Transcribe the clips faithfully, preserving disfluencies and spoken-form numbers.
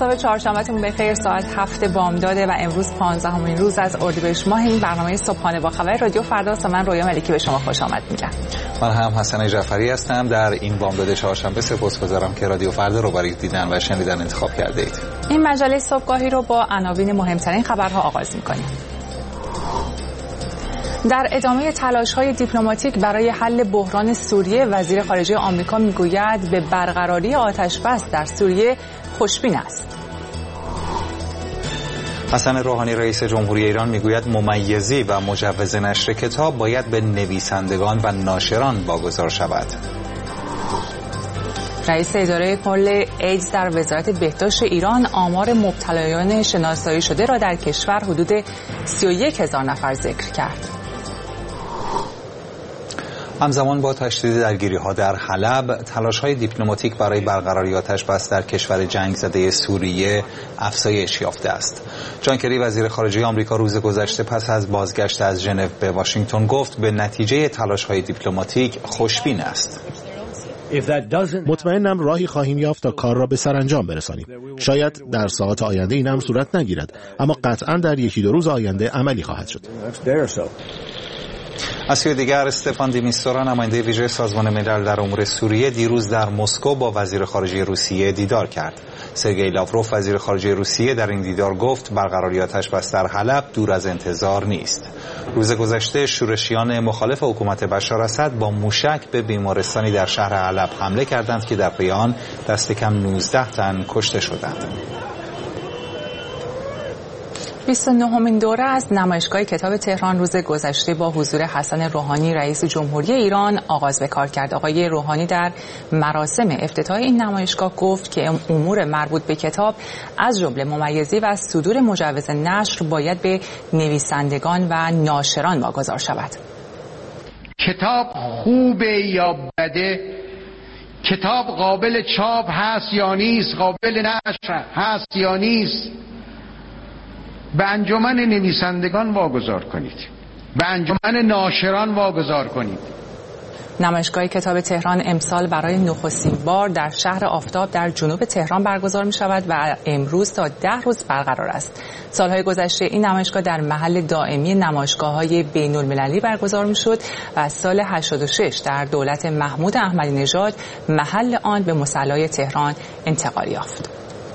صبح چهارشنبهتون بخیر. ساعت هفت بامداده و امروز پانزدهمین روز از اردیبهشت ماه. این برنامه صبحانه با خبر رادیو فرداست. من رویا ملکی به شما خوش آمد میگم. من هم حسن جعفری هستم. در این بامداد چهارشنبه سپاسگزارم که رادیو فردا رو برای دیدن و شنیدن انتخاب کرده اید. این مجله صبحگاهی رو با عناوین مهمترین خبرها آغاز میکنیم. در ادامه تلاش‌های دیپلماتیک برای حل بحران سوریه، وزیر خارجه آمریکا میگوید به برقراری آتش‌بس در سوریه خوشبین است. حسن روحانی رئیس جمهوری ایران میگوید ممیزی و مجوز نشر کتاب باید به نویسندگان و ناشران واگذار شود. رئیس اداره کل ایدز در وزارت بهداشت ایران آمار مبتلایان شناسایی شده را در کشور حدود سی و یک هزار نفر ذکر کرد. همزمان با تشدید درگیری‌ها در حلب، تلاش‌های دیپلماتیک برای برقراری آتش‌بس در کشور جنگ زده سوریه افزایش یافته است. جان کری وزیر خارجه آمریکا روز گذشته پس از بازگشت از ژنو به واشنگتن گفت به نتیجه تلاش‌های دیپلماتیک خوشبین است. مطمئنم راهی خواهیم یافت تا کار را به سرانجام برسانیم. شاید در ساعات آینده این هم صورت نگیرد، اما قطعاً در یکی دو روز آینده عملی خواهد شد. از سوی دیگر استفان دی میستورا نماینده ویژه سازمان ملل در امور سوریه دیروز در مسکو با وزیر خارجه روسیه دیدار کرد. سرگئی لاوروف وزیر خارجه روسیه در این دیدار گفت برقراری آتش‌بس در حلب دور از انتظار نیست. روز گذشته شورشیان مخالف حکومت بشار اسد با موشک به بیمارستانی در شهر حلب حمله کردند که در پی آن دست کم نوزده تن کشته شدند. بیست و نهمین دوره از نمایشگاه کتاب تهران روز گذشته با حضور حسن روحانی رئیس جمهوری ایران آغاز به کار کرد. آقای روحانی در مراسم افتتاح این نمایشگاه گفت که امور مربوط به کتاب از جمله ممیزی و صدور مجوز نشر باید به نویسندگان و ناشران واگذار شود. کتاب خوبه یا بده، کتاب قابل چاپ هست یا نیست، قابل نشر هست یا نیست، به انجمن نویسندگان واگذار کنید، به انجمن ناشران واگذار کنید. نمایشگاه کتاب تهران امسال برای نخستین بار در شهر آفتاب در جنوب تهران برگزار می شود و امروز تا ده روز برقرار است. سالهای گذشته این نمایشگاه در محل دائمی نمایشگاه‌های بین‌المللی برگزار می شد و از سال هشتاد و شش در دولت محمود احمدی نژاد محل آن به مصلی تهران انتقال یافت.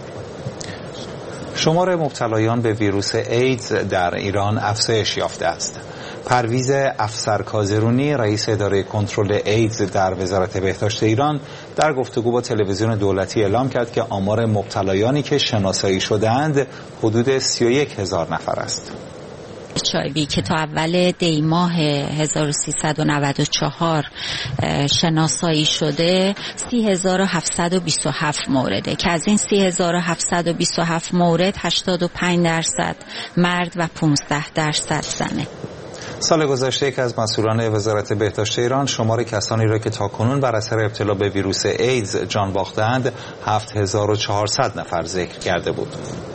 شمار مبتلایان به ویروس ایدز در ایران افزایش یافته است. پرویز افسرکازرونی رئیس اداره کنترل ایدز در وزارت بهداشت ایران در گفتگو با تلویزیون دولتی اعلام کرد که آمار مبتلایانی که شناسایی شده‌اند حدود سی و یک هزار نفر است. اچ آی وی که تا اول دی ماه هزار و سیصد و نود و چهار شناسایی شده سی هزار و هفتصد و بیست و هفت مورده که از این سی هزار و هفتصد و بیست و هفت مورد هشتاد و پنج درصد مرد و پانزده درصد زنه. سال گذشته یک از مسئولان وزارت بهداشت ایران شمار کسانی را که تاکنون بر اثر ابتلا به ویروس ایدز جان باختند هفت هزار و چهارصد نفر ذکر کرده بود.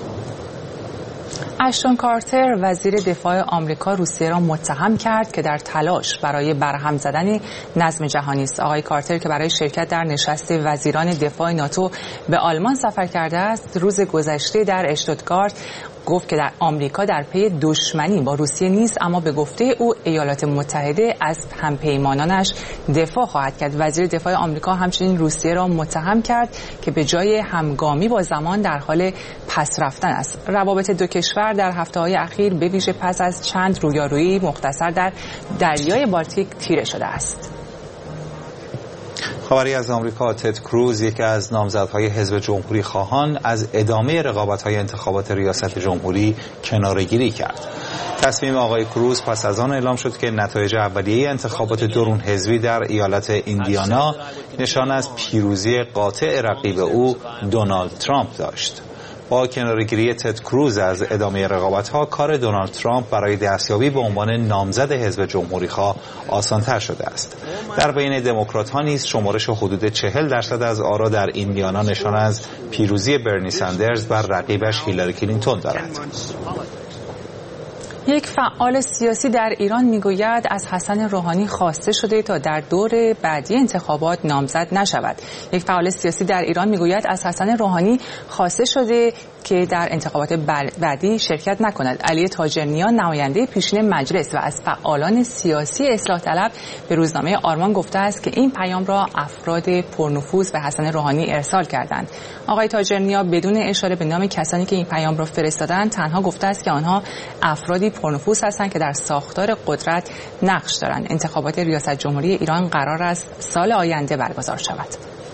اشتون کارتر وزیر دفاع آمریکا روسیه را متهم کرد که در تلاش برای برهم زدن نظم جهانی است. آقای کارتر که برای شرکت در نشست وزیران دفاع ناتو به آلمان سفر کرده است، روز گذشته در اشتوتگارت گفت که در آمریکا در پی دشمنی با روسیه نیست، اما به گفته او ایالات متحده از همپیمانانش دفاع خواهد کرد. وزیر دفاع آمریکا همچنین روسیه را متهم کرد که به جای همگامی با زمان در حال پس رفتن است. روابط دو کشور در هفته‌های اخیر به ویژه پس از چند رویارویی مختصر در دریای بالتیک تیره شده است. خبری از آمریکا. تد کروز یکی از نامزدهای حزب جمهوری خواهان از ادامه رقابت‌های انتخابات ریاست جمهوری کناره‌گیری کرد. تصمیم آقای کروز پس از آن اعلام شد که نتایج اولیه انتخابات درون حزبی در ایالت ایندیانا نشان از پیروزی قاطع رقیب او دونالد ترامپ داشت. با کناره‌گیری تد کروز از ادامه رقابت‌ها، کار دونالد ترامپ برای دستیابی به عنوان نامزد حزب جمهوری‌خواه آسان‌تر شده است. در بین دموکرات‌ها نیز شمارش حدود چهل درصد از آرا در ایندیانا نشان از پیروزی برنی ساندرز بر رقیبش هیلاری کلینتون دارد. یک فعال سیاسی در ایران میگوید از حسن روحانی خواسته شده تا در دور بعدی انتخابات نامزد نشود. یک فعال سیاسی در ایران میگوید از حسن روحانی خواسته شده که در انتخابات بعدی شرکت نکند. علی تاجرنیان نماینده پیشین مجلس و از فعالان سیاسی اصلاح طلب به روزنامه آرمان گفته است که این پیام را افراد پرنفوذ به حسن روحانی ارسال کردند. آقای تاجرنیا بدون اشاره به نام کسانی که این پیام را فرستادند تنها گفته است که آنها افرادی پرنفوذ هستند که در ساختار قدرت نقش دارند. انتخابات ریاست جمهوری ایران قرار است سال آینده برگزار شود.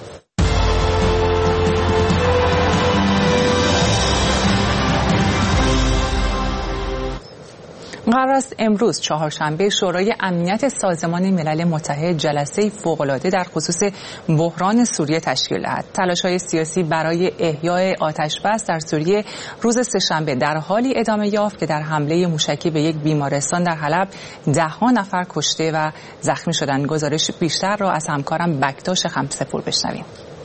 قرار است امروز چهارشنبه شورای امنیت سازمان ملل متحد جلسه فوق‌العاده در خصوص بحران سوریه تشکیل دهد. تلاش‌های سیاسی برای احیای آتش‌بس در سوریه روز سه‌شنبه در حالی ادامه یافت که در حمله موشکی به یک بیمارستان در حلب ده‌ها نفر کشته و زخمی شدند. گزارش بیشتر را از همکارم بکتاش خمسه‌پور بشنویم.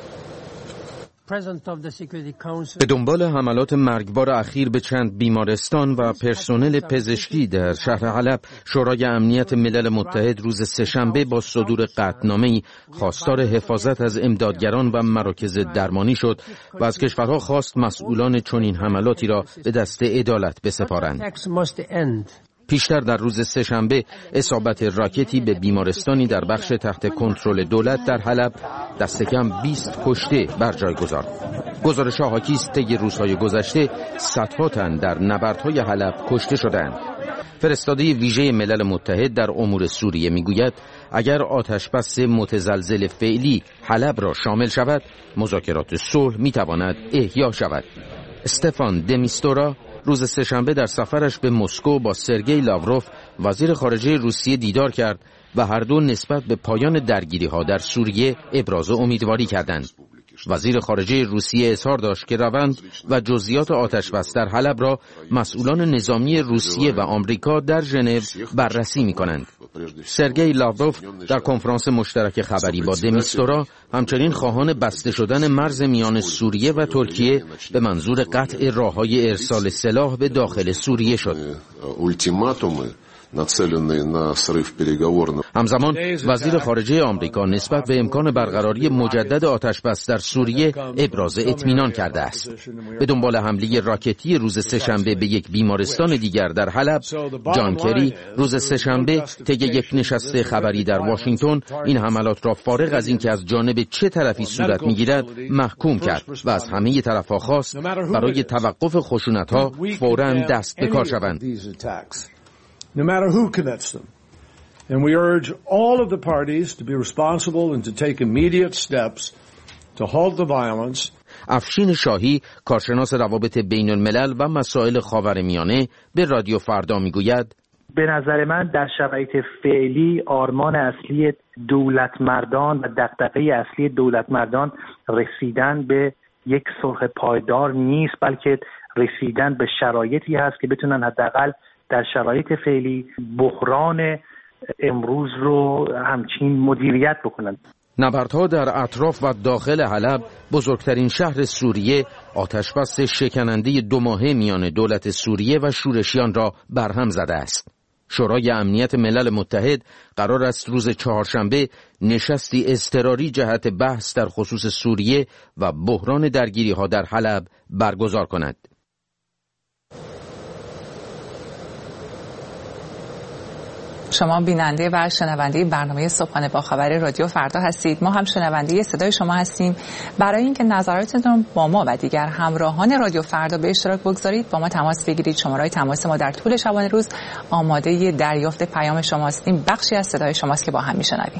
به دنبال حملات مرگبار اخیر به چند بیمارستان و پرسنل پزشکی در شهر حلب، شورای امنیت ملل متحد روز سه‌شنبه با صدور قطعنامه‌ای خواستار حفاظت از امدادگران و مراکز درمانی شد و از کشورها خواست مسئولان چنین حملاتی را به دست عدالت بسپارند. پیشتر در روز سه‌شنبه اصابت راکتی به بیمارستانی در بخش تحت کنترل دولت در حلب دست کم بیست کشته بر جای گذارد. گزارش‌ها حاکی است طی روزهای گذشته صدها تن در نبردهای حلب کشته شدند. فرستاده ویژه ملل متحد در امور سوریه میگوید اگر آتش‌بس متزلزل فعلی حلب را شامل شود، مذاکرات صلح میتواند احیا شود. استفان دمیستورا روز سه‌شنبه در سفرش به مسکو با سرگئی لاوروف وزیر خارجه روسیه دیدار کرد و هر دو نسبت به پایان درگیری‌ها در سوریه ابراز امیدواری کردند. وزیر خارجه روسیه اظهار داشت که روند و جزئیات آتش‌بس در حلب را مسئولان نظامی روسیه و آمریکا در ژنو بررسی می‌کنند. سرگئی لاوروف در کنفرانس مشترک خبری با دمیستورا همچنین خواهان بسته شدن مرز میان سوریه و ترکیه به منظور قطع راه‌های ارسال سلاح به داخل سوریه شد. همزمان وزیر خارجه آمریکا نسبت به امکان برقراری مجدد آتش‌بس در سوریه ابراز اطمینان کرده است. به دنبال حمله راکتی روز سه‌شنبه به یک بیمارستان دیگر در حلب، جان کری روز سه‌شنبه طی یک نشست خبری در واشنگتن این حملات را فارغ از اینکه از جانب چه طرفی صورت می‌گیرد محکوم کرد و از همه طرف‌ها خواست برای توقف خشونت‌ها فوراً دست به کار شوند. no matter who commits them. And we urge all of the parties to be responsible and to take immediate steps to halt the violence. افشین شاهی، کارشناس روابط بین الملل و مسائل خاورمیانه، به رادیو فردا میگوید به نظر من در شرایط فعلی آرمان اصلی دولتمردان و دغدغه اصلی دولتمردان رسیدن به یک صلح پایدار نیست، بلکه رسیدن به شرایطی هست که بتونن حداقل در شرایط فعلی بحران امروز رو همچین مدیریت بکنند. نبردها در اطراف و داخل حلب، بزرگترین شهر سوریه، آتش‌بس شکننده دو ماهه میان دولت سوریه و شورشیان را برهم زده است. شورای امنیت ملل متحد قرار است روز چهارشنبه نشستی اضطراری جهت بحث در خصوص سوریه و بحران درگیری‌ها در حلب برگزار کند. شما بیننده و شنونده برنامه صبحانه با خبر رادیو فردا هستید. ما هم شنونده صدای شما هستیم. برای اینکه نظراتتون با ما و دیگر همراهان رادیو فردا به اشتراک بگذارید، با ما تماس بگیرید. شماره‌های تماس ما در طول شبانه روز آماده دریافت پیام شما هستیم. بخشی از صدای شماست که با هم میشنویم.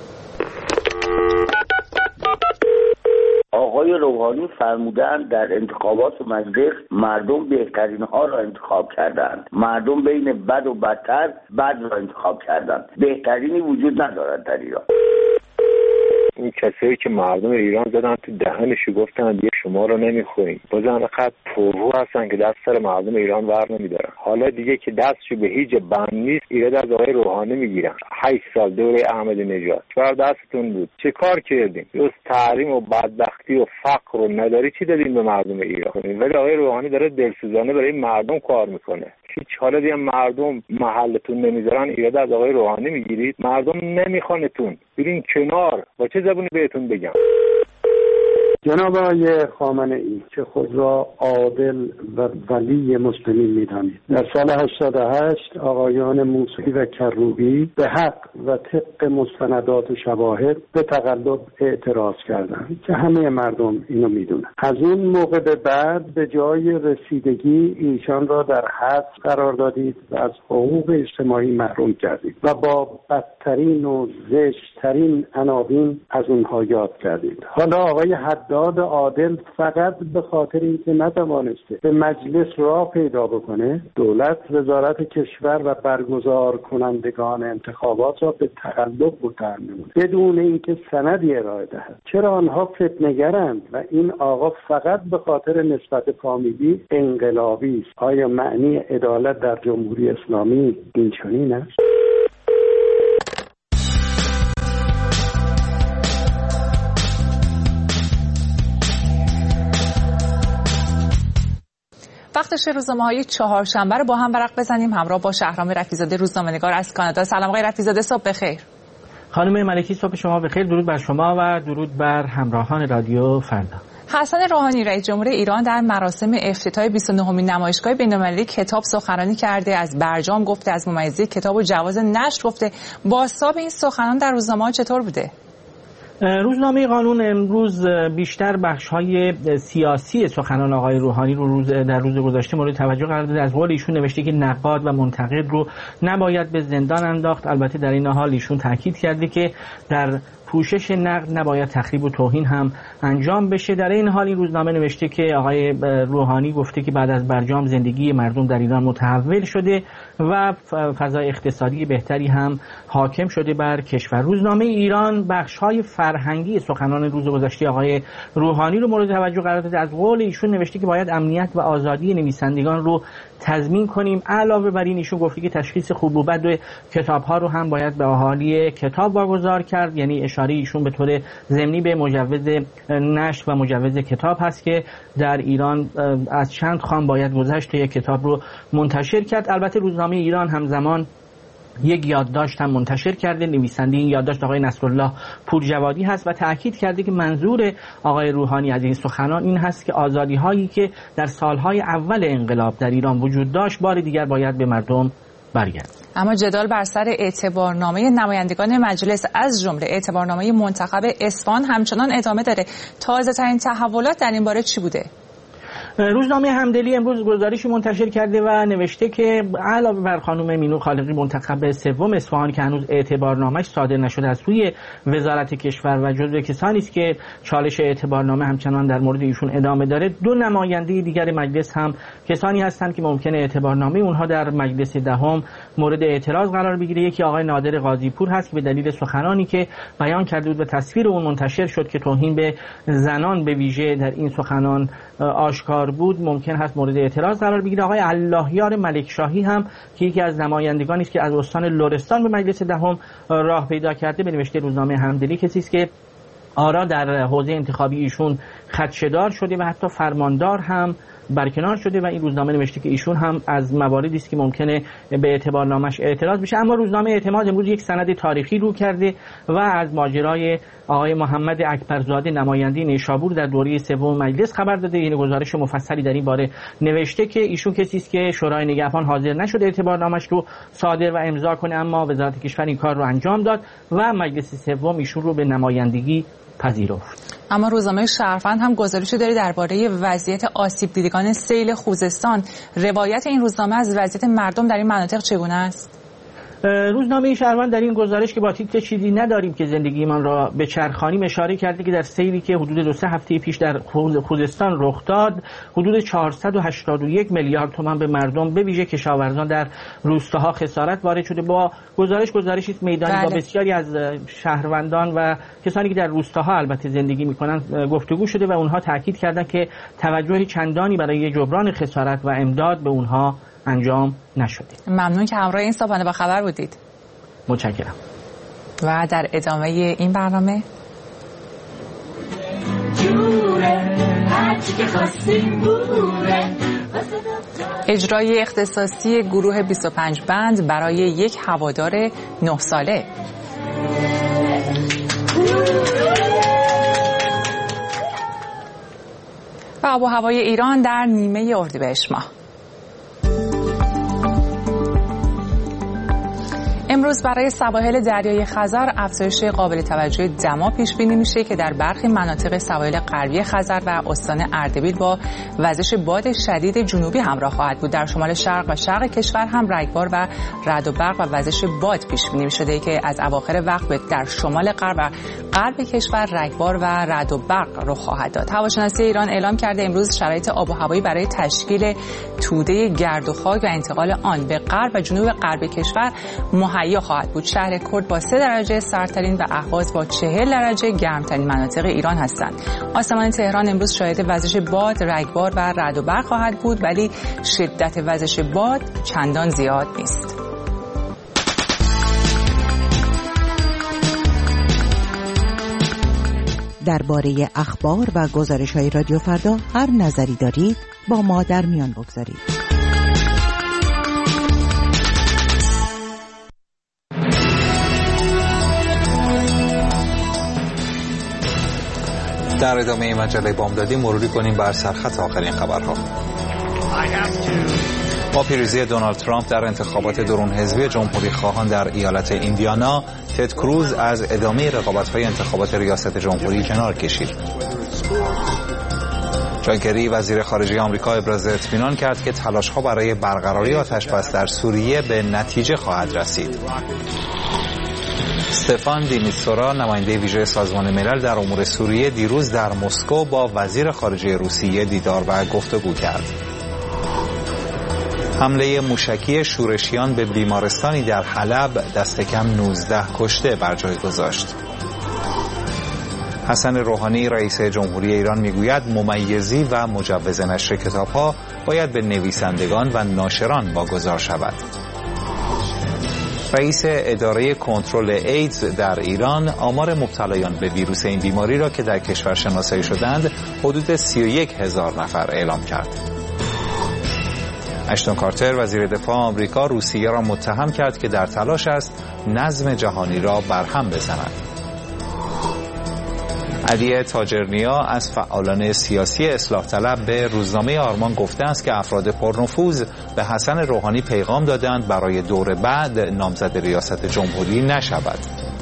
آقای روحانی فرمودند در انتخابات مجلس مردم بهترین ها را انتخاب کردند. مردم بین بد و بدتر بد را انتخاب کردند. بهترینی وجود ندارد در ایران. این کسایی که مردم ایران زدن تو دهنشو گفتن دیگه شما رو نمیخوریم، بازم فقط پررو هستن که دست سر مردم ایران ور نمیدارن. حالا دیگه که دستشو به هیچ بند نیست، ایراد از آقای روحانی میگیرن. هشت سال دوره احمدی نژاد چهار دستتون بود، چه کار کردیم؟ جز تحریم و بدبختی و فقر و نداری چی دادیم به مردم ایران؟ ولی آقای روحانی داره دلسوزانه برای مردم کار میکنه. هیچ. حالا دیگه مردم محلتون نمیذارن ایراد از آقای روحانی میگیرید؟ مردم نمیخوانتون، برین کنار. با چه زبونی بهتون بگم؟ جناب آقای خامنه‌ای که خود را عادل و ولی مسلمین می‌دانید، در سال هشتاد و هشت آقایان موسوی و کروبی به حق و طبق مستندات و شواهد به تقلب اعتراض کردند که همه مردم اینو میدونن. از اون موقع به بعد به جای رسیدگی ایشان را در حبس قرار دادید و از حقوق اجتماعی محروم کردید و با بدترین و زشت‌ترین عناوین از اونها یاد کردید. حالا آقای حداد عادل فقط به خاطر اینکه نتوانسته به مجلس راه پیدا بکنه، دولت وزارت کشور و برگزار کنندگان انتخابات را به تقلب متهم نمود بدون اینکه سندی ارائه دهد. چرا آنها فتنه‌گرند و این آقا فقط به خاطر نسبت فامیلی انقلابی است؟ آیا معنی عدالت در جمهوری اسلامی این چنین است؟ وقتش روزنامه‌های چهارشنبه رو با هم ورق بزنیم همراه با شهرام رفیزاده روزنامه‌نگار از کانادا. سلام آقای رفیزاده، صبح بخیر. خانم ملکی، صبح شما بخیر. درود بر شما و درود بر همراهان رادیو فردا. حسن روحانی رئیس جمهور ایران در مراسم افتتاح بیست و نهمین نمایشگاه بین‌المللی کتاب سخنرانی کرده. از برجام گفته، از ممیزی کتاب و جواز نشر گفته. بازتاب این سخنان در روزنامه‌ها چطور بوده؟ روزنامه قانون امروز بیشتر بخش‌های سیاسی سخنان آقای روحانی رو روز در روز گذشته مورد توجه قرار داده. از قول ایشون نوشته که نقاد و منتقد رو نباید به زندان انداخت. البته در این حال ایشون تاکید کرده که در پوشش نقد نباید تخریب و توهین هم انجام بشه. در این حال این روزنامه نوشته که آقای روحانی گفته که بعد از برجام زندگی مردم در ایران متحول شده و فضای اقتصادی بهتری هم حاکم شده بر کشور. روزنامه ایران بخش‌های فرهنگی سخنان روز گذشته آقای روحانی رو مورد توجه قرار داده. از قول ایشون نوشته که باید امنیت و آزادی نویسندگان رو تضمین کنیم. علاوه بر این ایشون گفته که تشخیص خوب و بد کتاب‌ها رو هم باید به اهالی کتاب واگذار کرد. یعنی اشاره ایشون به طور ضمنی به مجوز نشر و مجوز کتاب هست که در ایران از چند خان باید گذشت تا یک کتاب رو منتشر کرد. البته روزنامه ایران همزمان یک یادداشت هم منتشر کرده. نویسنده این یادداشت آقای نصرالله پورجوادی هست و تأکید کرده که منظور آقای روحانی از این سخنان این هست که آزادی هایی که در سالهای اول انقلاب در ایران وجود داشت بار دیگر باید به مردم برگرد. اما جدال بر سر اعتبارنامه نمایندگان مجلس از جمله اعتبارنامه منتخب اصفهان همچنان ادامه داره. تازه ترین تحولات در این باره چی بوده؟ روزنامه همدلی امروز گزارشی منتشر کرده و نوشته که علاوه بر خانم مینو خالقی منتخب سوم اصفهان که هنوز اعتبارنامه‌اش صادر نشده از سوی وزارت کشور و جزو کسانی است که چالش اعتبارنامه همچنان در مورد ایشون ادامه داره، دو نماینده دیگر مجلس هم کسانی هستند که ممکنه اعتبارنامه اونها در مجلس دهم مورد اعتراض قرار بگیره. یکی آقای نادر قاضی‌پور هست که به دلیل سخنانی که بیان کرده بود و تصویر اون منتشر شد که توهین به زنان به ویژه در این سخنان آشکار بود ممکن هست مورد اعتراض قرار بگیره. آقای اللهیار ملکشاهی هم که یکی از نمایندگانی است که از استان لرستان به مجلس دهم راه پیدا کرده، به نوشته روزنامه همدلی کسی است که آرا در حوزه انتخابی ایشون خدشه‌دار شده و حتی فرماندار هم برکنار شده و این روزنامه نوشته که ایشون هم از مواردی است که ممکنه به اعتبارنامش اعتراض بشه. اما روزنامه اعتماد امروز یک سند تاریخی رو کرده و از ماجرای آقای محمد اکبرزاده نماینده نیشابور در دوره سوم مجلس خبر داده. این گزارش مفصلی در این باره نوشته که ایشون کسی است که شورای نگهبان حاضر نشد اعتبارنامش رو صادر و امضا کنه، اما وزارت کشور این کار رو انجام داد و مجلس سوم ایشون رو به نمایندگی پذیرفت. اما روزنامه شهروند هم گزارشی داره درباره وضعیت آسیب دیدگان سیل خوزستان. روایت این روزنامه از وضعیت مردم در این مناطق چگونه است؟ روزنامه شهروند در این گزارش که با تیتر چیزی نداریم که زندگیمان را به چرخانیم اشاره کرده که در سیلی که حدود دو سه هفته پیش در خوزستان رخ داد حدود چهارصد و هشتاد و یک میلیارد تومان به مردم به ویژه کشاورزان در روستاها خسارت وارد شده. با گزارش گزارشی است میدانی بله. با بسیاری از شهروندان و کسانی که در روستاها البته زندگی میکنند گفتگو شده و اونها تاکید کردند که توجه چندانی برای جبران خسارت و امداد به اونها انجام نشده. ممنون که همراه این صبحانه با خبر بودید. متشکرم. و در ادامه این برنامه جوره هرچی که خواستیم بوره اجرای اختصاصی گروه بیست و پنج بند برای یک هوادار نه ساله. و آب و هوای ایران در نیمه اردیبهشت ماه. امروز برای سواحل دریای خزر افزایش قابل توجه دما پیش بینی میشه که در برخی مناطق سواحل غربی خزر و استان اردبیل با وزش باد شدید جنوبی همراه خواهد بود. در شمال شرق و شرق کشور هم رگبار و رعد و برق و وزش باد پیش بینی میشده که از اواخر وقت در شمال غرب و غرب کشور رگبار و رعد و برق رخ خواهد داد. هواشناسی ایران اعلام کرده امروز شرایط آب و هوایی برای تشکیل توده گرد و خاک و انتقال آن به غرب و جنوب غرب کشور مهیا خواهد بود. شهر کرد با سه درجه سردترین و اهواز با چهل درجه گرمترین مناطق ایران هستند. آسمان تهران امروز شاهد وزش باد، رگبار و رعد و برق خواهد بود، ولی شدت وزش باد چندان زیاد نیست. درباره اخبار و گزارش‌های رادیو فردا هر نظری دارید با ما در میان بگذارید. در ادامه مجله بامدادی مروری کنیم بر سرخط آخرین خبرها. با پیروزی دونالد ترامپ در انتخابات درون حزبی جمهوری خواهان در ایالت ایندیانا، تد کروز از ادامه رقابت‌های انتخابات ریاست جمهوری کنار کشید. جان کری وزیر خارجه آمریکا ابراز اطمینان کرد که تلاش‌ها برای برقراری آتش‌بس در سوریه به نتیجه خواهد رسید. استفان دیمیتسورا نماینده ویژه سازمان ملل در امور سوریه دیروز در مسکو با وزیر خارجه روسیه دیدار و گفتگو کرد. حمله موشکی شورشیان به بیمارستانی در حلب دست کم نوزده کشته بر جای گذاشت. حسن روحانی رئیس جمهوری ایران میگوید ممیزی و مجوز نشر کتاب‌ها باید به نویسندگان و ناشران واگذار شود. رئیس اداره کنترل ایدز در ایران آمار مبتلایان به ویروس این بیماری را که در کشور شناسایی شدند حدود سی و یک هزار نفر اعلام کرد. اشتون کارتر وزیر دفاع آمریکا روسیه را متهم کرد که در تلاش است نظم جهانی را برهم بزند. علی تاجرنیا از فعالان سیاسی اصلاح طلب به روزنامه آرمان گفته است که افراد پرنفوذ به حسن روحانی پیغام دادند برای دور بعد نامزد ریاست جمهوری نشود.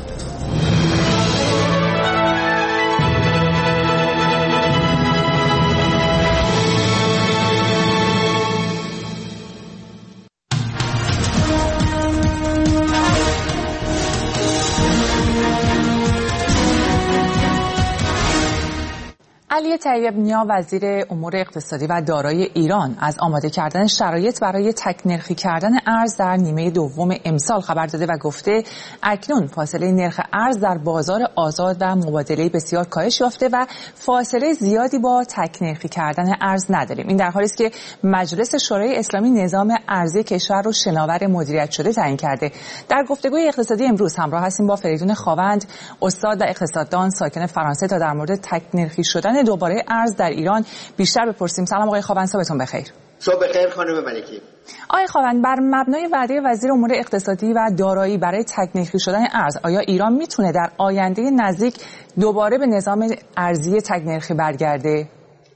علی طیب نیا وزیر امور اقتصادی و دارایی ایران از آماده کردن شرایط برای تک‌نرخی کردن ارز در نیمه دوم امسال خبر داده و گفته اکنون فاصله نرخ ارز در بازار آزاد و مبادله بسیار کاهش یافته و فاصله زیادی با تک‌نرخی کردن ارز نداریم. این در حالی است که مجلس شورای اسلامی نظام ارزی کشور رو شناور مدیریت شده تعیین کرده. در گفتگوی اقتصادی امروز همراه هستیم با فریدون خاوند، استاد و اقتصاددان ساکن فرانسه، تا در مورد تک‌نرخی شدن دوباره ارز در ایران بیشتر بپرسیم. سلام آقای خاوند، صبحتون بخیر. صبح بخیر خانم ملکی. آقای خاوند، بر مبنای وعده وزیر امور اقتصادی و دارایی برای تک‌نرخی شدن ارز، آیا ایران میتونه در آینده نزدیک دوباره به نظام ارزی تک‌نرخی برگرده؟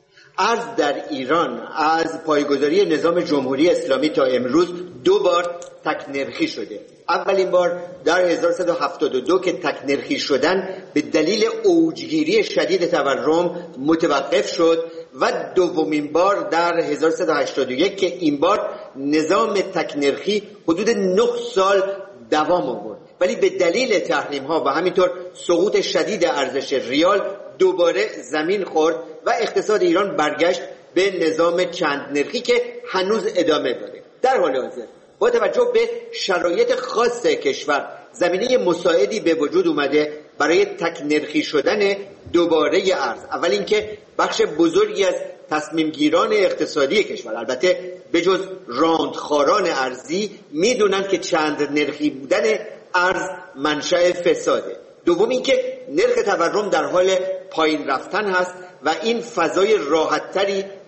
ارز در ایران از پایه‌گذاری نظام جمهوری اسلامی تا امروز دو بار تک‌نرخی شده. اولین بار در هزار و سیصد و هفتاد و دو که تک‌نرخی شدن به دلیل اوجگیری شدید تورم متوقف شد و دومین بار در هزار و سیصد و هشتاد و یک که این بار نظام تک‌نرخی حدود نه سال دوام آورد، ولی به دلیل تحریم‌ها و همینطور سقوط شدید ارزش ریال دوباره زمین خورد و اقتصاد ایران برگشت به نظام چند نرخی که هنوز ادامه داره. در حال حاضر با توجه به شرایط خاص کشور زمینه مساعدی به وجود اومده برای تک‌نرخی شدن دوباره ارز. اول اینکه بخش بزرگی از تصمیم گیران اقتصادی کشور، البته به جز راندخاران ارزی، میدونن که چند نرخی بودن ارز منشأ فساده. دوم اینکه نرخ تورم در حال پایین رفتن هست و این فضای راحت‌تری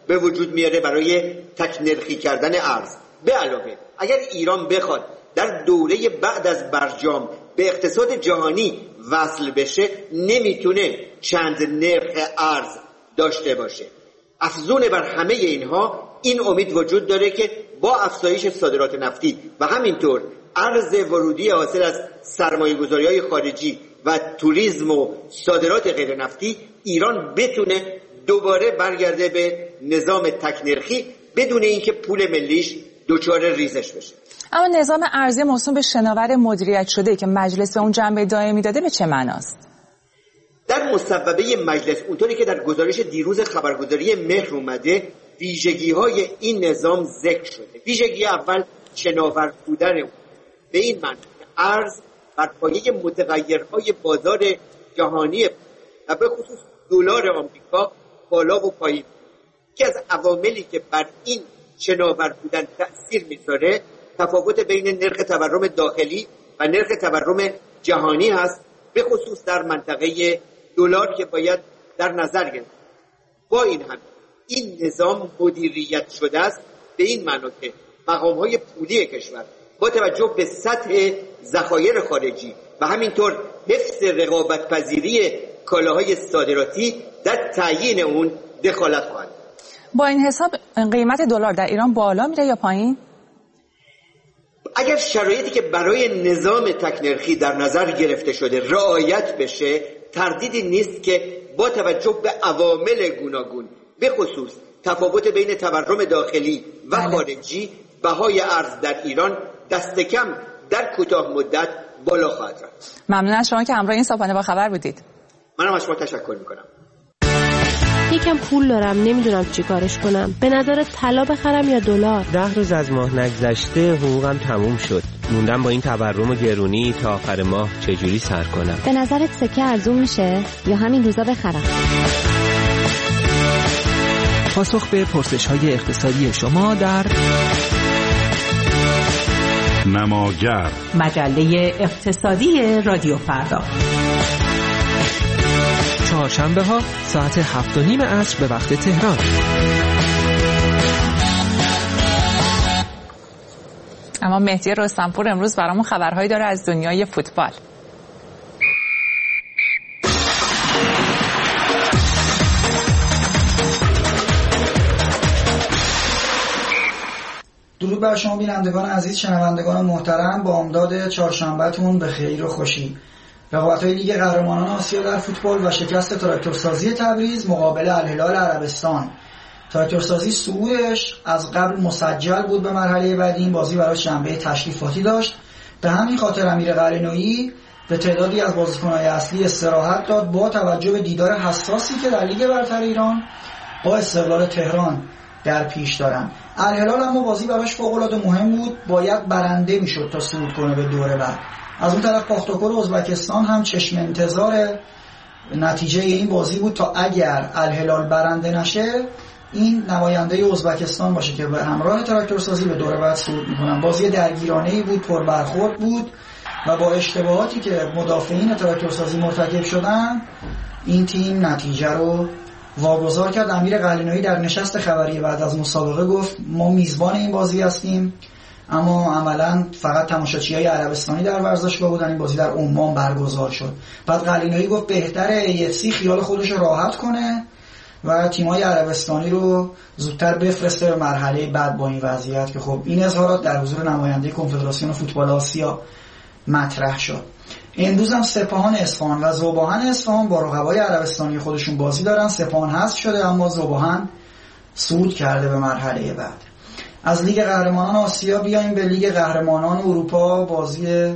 به وجود میاره برای تکنرخی کردن ارز. به علاوه اگر ایران بخواد در دوره بعد از برجام به اقتصاد جهانی وصل بشه، نمیتونه چند نرخ ارز داشته باشه. افزون بر همه اینها این امید وجود داره که با افزایش صادرات نفتی و همینطور ارز ورودی حاصل از سرمایه‌گذاری‌های خارجی و توریسم و صادرات غیر نفتی، ایران بتونه دوباره برگرده به نظام تکنرخی بدون اینکه پول ملیش دچار ریزش بشه. اما نظام ارزی موسوم به شناور مدیریت شده که مجلس اون جنبه دائمی داده به چه معناست؟ در مصوبه مجلس اونطوری که در گزارش دیروز خبرگزاری مهر اومده، ویژگی‌های این نظام ذکر شده. ویژگی اول شناور بودن اون، به این معنی ارز بر پایه متغیرهای بازار جهانی و به خصوص دلار آمریکا بالا و پایین. یکی از عواملی که بر این شناور بودن تأثیر میذاره تفاوت بین نرخ تورم داخلی و نرخ تورم جهانی هست، به خصوص در منطقه دلار که باید در نظر گرفت. با این هم این نظام مدیریت شده است به این معنی که مقام‌های پولی کشور با توجه به سطح ذخایر خارجی و همینطور حفظ رقابت‌پذیری کالاهای صادراتی در تعیین اون دخالت خواهند. با این حساب قیمت دلار در ایران بالا میره یا پایین؟ اگر شرایطی که برای نظام تکنرخی در نظر گرفته شده رعایت بشه، تردیدی نیست که با توجه به عوامل گوناگون به خصوص تفاوت بین تورم داخلی و خارجی، بهای ارز در ایران دست کم در کوتاه مدت بالا خواهد رفت. ممنون از شما که همراه این صبحانه با خبر بودید. منم از شما تشکر میکنم. یکم پول دارم، نمیدونم چی کارش کنم. به نظرت طلا بخرم یا دلار؟ ده روز از ماه نگذشته حقوقم تموم شد. موندم با این تورم و گرونی تا آخر ماه چجوری سر کنم. به نظرت سکه ارزون میشه یا همین روزا بخرم؟ پاسخ به پرسش‌های اقتصادی شما در نماگر، مجله اقتصادی رادیو فردا، چهارشنبه ها ساعت هفت و نیم عصر به وقت تهران. اما مهدی رستمپور امروز برامون خبرهایی داره از دنیای فوتبال. درود بر شما بینندگان عزیز، شنوندگان محترم، با امداد چهارشنبه‌تون به خیر و خوشی. رقابت‌های لیگ قهرمانان آسیا در فوتبال و شکست تراکتورسازی تبریز مقابل الهلال عربستان. تراکتورسازی صعودش از قبل مسجل بود به مرحله بعدی، این بازی براش جنبه تشریفاتی داشت. به همین خاطر امیر قلعه‌نویی به تعدادی از بازیکن‌های اصلی استراحت داد با توجه به دیدار حساسی که در لیگ برتر ایران با استقلال تهران در پیش دارن. الهلال اما بازی براش فوق‌العاده مهم بود، باید برنده میشد تا صعود کنه به دوره بعد. از اون طرف پاختاکور ازبکستان هم چشم انتظار نتیجه این بازی بود تا اگر الهلال برنده نشه این نماینده ازبکستان باشه که به همراه تراکتورسازی به دوره بعد صعود میکنن. بازی درگیرانه‌ای بود، پر برخورد بود و با اشتباهاتی که مدافعین تراکتورسازی مرتکب شدن این تیم نتیجه رو واگذار کرد. امیر قلعه‌نویی در نشست خبری بعد از مسابقه گفت ما میزبان این بازی هستیم، اما عملاً فقط تماشاچی‌های عربستانی در ورزشگاه بودن. این بازی در عمان برگزار شد. بعد قلعه‌نویی گفت بهتره ای اف سی خیال خودش رو راحت کنه و تیم‌های عربستانی رو زودتر بفرسته به مرحله بعد با این وضعیت، که خب این اظهارات در حضور نماینده کنفدراسیون فوتبال آسیا مطرح شد. امروز هم سپاهان اصفهان و ذوباهن اصفهان با رقبای عربستانی خودشون بازی دارن. سپاهان حذف شده اما ذوباهن صعود کرده به مرحله بعد. از لیگ قهرمانان آسیا بیایم به لیگ قهرمانان اروپا. بازی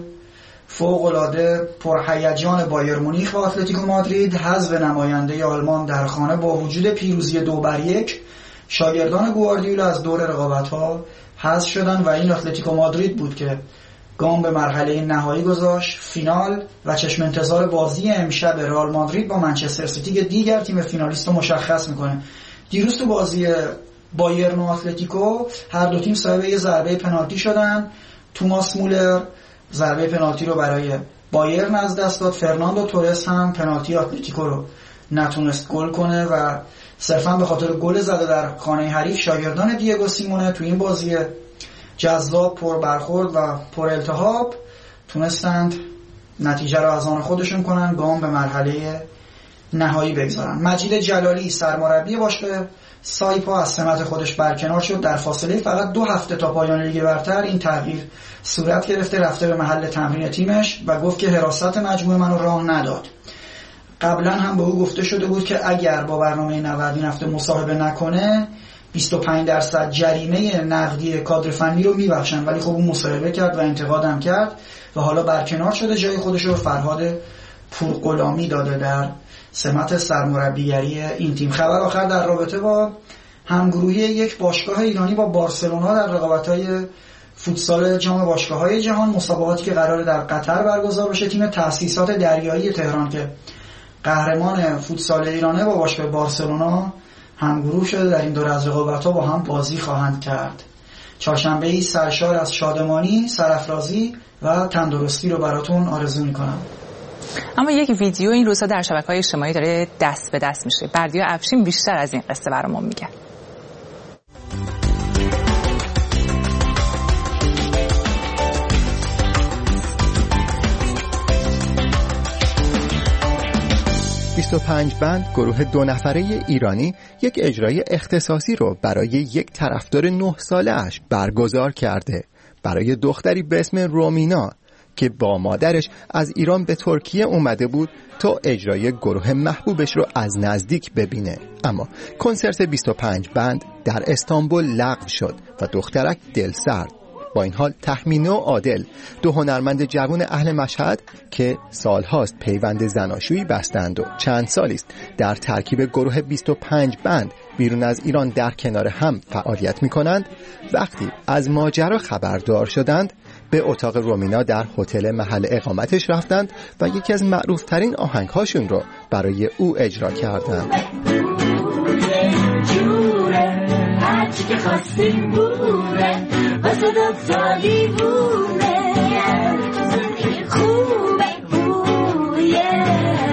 فوق‌العاده پرهیجان بایر مونیخ و اتلتیکو مادرید، حذف نماینده آلمان در خانه با وجود پیروزی دو بر یک، شاگردان گواردیولا از دور رقابت‌ها حذف شدن و این اتلتیکو مادرید بود که گام به مرحله نهایی گذاشت. فینال و چشم انتظار بازی امشب رئال مادرید با منچستر سیتی که دیگر تیم فینالیست رو مشخص میکنه. دیروز تو بازی بایرن و اتلتیکو هر دو تیم صاحب یه ضربه پنالتی شدن. توماس مولر ضربه پنالتی رو برای بایرن از دست داد. فرناندو تورس هم پنالتی اتلتیکو رو نتونست گل کنه و صرفا به خاطر گل زده در خانه حریف شاگردان دیگو سیمونه تو این بازی جذاب پر برخورد و پر التهاب تونستند نتیجه رو از آن خودشون کنن، گام به مرحله نهایی بگذارن. مجید جلالی سرمربی باشگاه سایپا از سمت خودش برکنار شد. در فاصله فقط دو هفته تا پایان لیگ برتر این تغییر صورت گرفته، رفته به محل تمرین تیمش و گفت که حراست مجموعه منو راه نداد. قبلا هم به او گفته شده بود که اگر با برنامه نود این هفته مصاحبه نکنه بیست و پنج درصد جریمه نقدی کادر فنی رو میبخشن، ولی خب اون مصاحبه کرد و انتقادم کرد و حالا برکنار شده، جای خودش رو فرهاد پورغلامی داده در سمت سرمربیگری این تیم. خبر آخر در رابطه با همگروهی یک باشگاه ایرانی با بارسلونا در رقابت‌های فوتسال جام باشگاه‌های جهان، مسابقاتی که قراره در قطر برگزار بشه، تیم تأسیسات دریایی تهران که قهرمان فوتسال ایرانه با باشگاه بارسلونا همگروه شده. در این دور از رقابت‌ها با هم بازی خواهند کرد. چهارشنبه‌ای سرشار از شادمانی، سرافرازی و تندرستی رو براتون آرزو می‌کنم. اما یک ویدیو این روزها در شبکه‌های اجتماعی داره دست به دست میشه. بردیا افشین بیشتر از این قصه برامون میگه. بیست و پنج بند گروه دو نفره ایرانی یک اجرای اختصاصی رو برای یک طرفدار نه ساله اش برگزار کرده، برای دختری به اسم رومینا که با مادرش از ایران به ترکیه اومده بود تا اجرای گروه محبوبش رو از نزدیک ببینه. اما کنسرت بیست و پنج بند در استانبول لغو شد و دخترک دلسرد. با این حال تهمینه و عادل، دو هنرمند جوان اهل مشهد که سالهاست پیوند زناشویی بستند و چند سالیست در ترکیب گروه بیست و پنج بند بیرون از ایران در کنار هم فعالیت می کنند، وقتی از ماجرا خبردار شدند به اتاق رومینا در هتل محل اقامتش رفتند و یکی از معروفترین آهنگهاشون رو برای او اجرا کردند. هرچی که خواستیم بوره واسه دوتا دیوونه خوبه بویه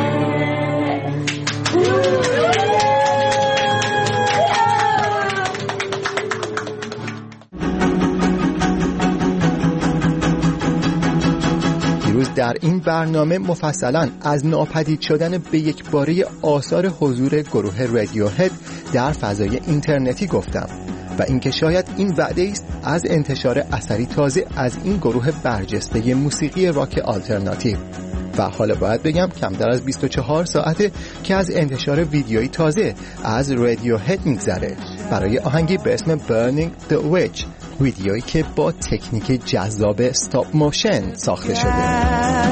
دیروز در این برنامه مفصلاً از ناپدید شدن به یک باره آثار حضور گروه رادیوهد در فضای اینترنتی گفتم و اینکه شاید این وعده است از انتشار اثری تازه از این گروه برجسته موسیقی راک آلترناتیو. و حالا باید بگم کمتر از بیست و چهار ساعته که از انتشار ویدیویی تازه از رادیوهد میگذره برای آهنگی به اسم Burning the Witch، ویدیویی که با تکنیک جذاب استاپ موشن ساخته شده.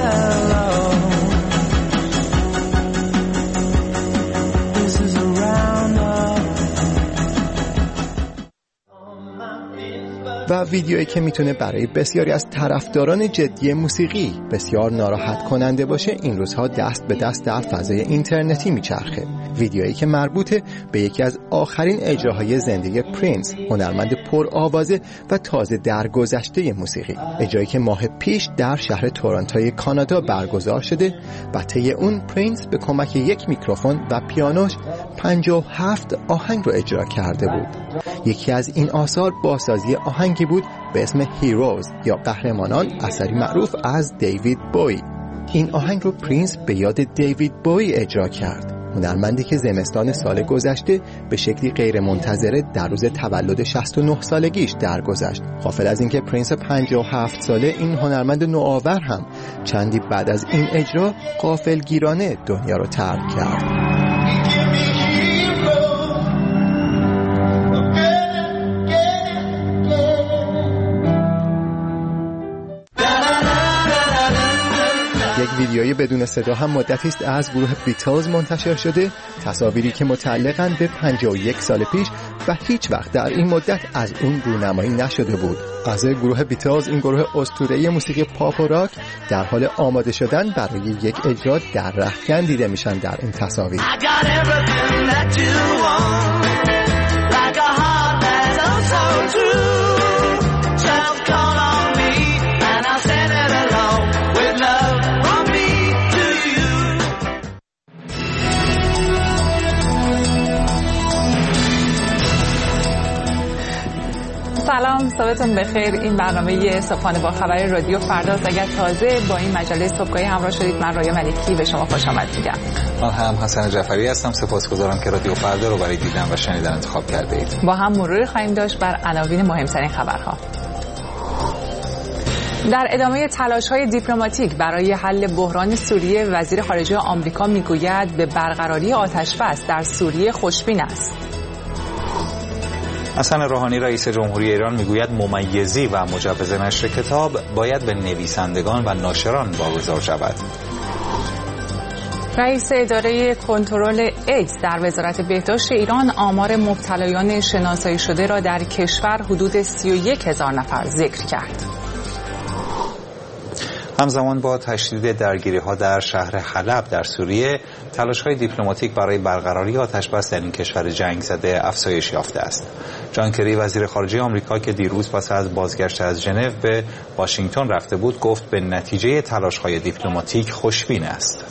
و ویدیویی که میتونه برای بسیاری از طرفداران جدی موسیقی بسیار ناراحت کننده باشه، این روزها دست به دست در فضای اینترنتی میچرخه. ویدیویی که مربوطه به یکی از آخرین اجراهای زندگی پرینس، هنرمند پر آوازه و تازه درگذشته موسیقی، اجرایی که ماه پیش در شهر تورنتوی کانادا برگزار شده و طی اون پرینس به کمک یک میکروفون و پیانوش پنجاه و هفت آهنگ رو اجرا کرده بود. یکی از این آثار بازسازی آهنگی بود به اسم هیروز یا قهرمانان، اثری معروف از دیوید بوی. این آهنگ رو پرینس به یاد دیوید بوی اجرا کرد، هنرمندی که زمستان سال گذشته به شکلی غیر منتظره در روز تولد شصت و نه سالگیش درگذشت. غافل از اینکه پرینس پنجاه و هفت ساله این هنرمند نوآور هم چندی بعد از این اجرا غافلگیرانه دنیا رو ترک کرد. یک ویدیوی بدون صدا هم مدتی است از گروه بیتلز منتشر شده، تصاویری که متعلقاً به پنجاه و یک سال پیش و هیچ وقت در این مدت از اون رونمایی نشده بود. از گروه بیتلز، این گروه اسطوره‌ای موسیقی پاپ و راک، در حال آماده شدن برای یک اجرا در رختکن دیده میشن در این تصاویر. صبحتون بخیر. این برنامه صبحانه با خبر رادیو فرداست. اگر تازه با این مجله صبحگاهی همراه شدید، من رایه ملکی به شما خوش آمد میگم. من هم حسن جعفری هستم. سپاسگزارم که رادیو فردا رو برای دیدن و شنیدن انتخاب کرده اید. با هم مرور خواهیم داشت بر عناوین مهمترین خبرها. در ادامه تلاش‌های دیپلماتیک برای حل بحران سوریه، وزیر خارجه آمریکا میگوید به برقراری آتش‌بس در سوریه خوشبین است. حسن روحانی رئیس جمهوری ایران میگوید ممیزی و مجوز نشر کتاب باید به نویسندگان و ناشران واگذار شود. رئیس اداره کنترل ایدز در وزارت بهداشت ایران آمار مبتلایان شناسایی شده را در کشور حدود سی و یک هزار نفر ذکر کرد. همزمان با تشدید درگیری‌ها در شهر حلب در سوریه، تلاش‌های دیپلماتیک برای برقراری آتش‌بس در این کشور جنگ زده افزایش یافته است. جان کری وزیر خارجه آمریکا که دیروز پس از بازگشت از ژنو به واشنگتن رفته بود، گفت به نتیجه تلاش‌های دیپلماتیک خوشبین است.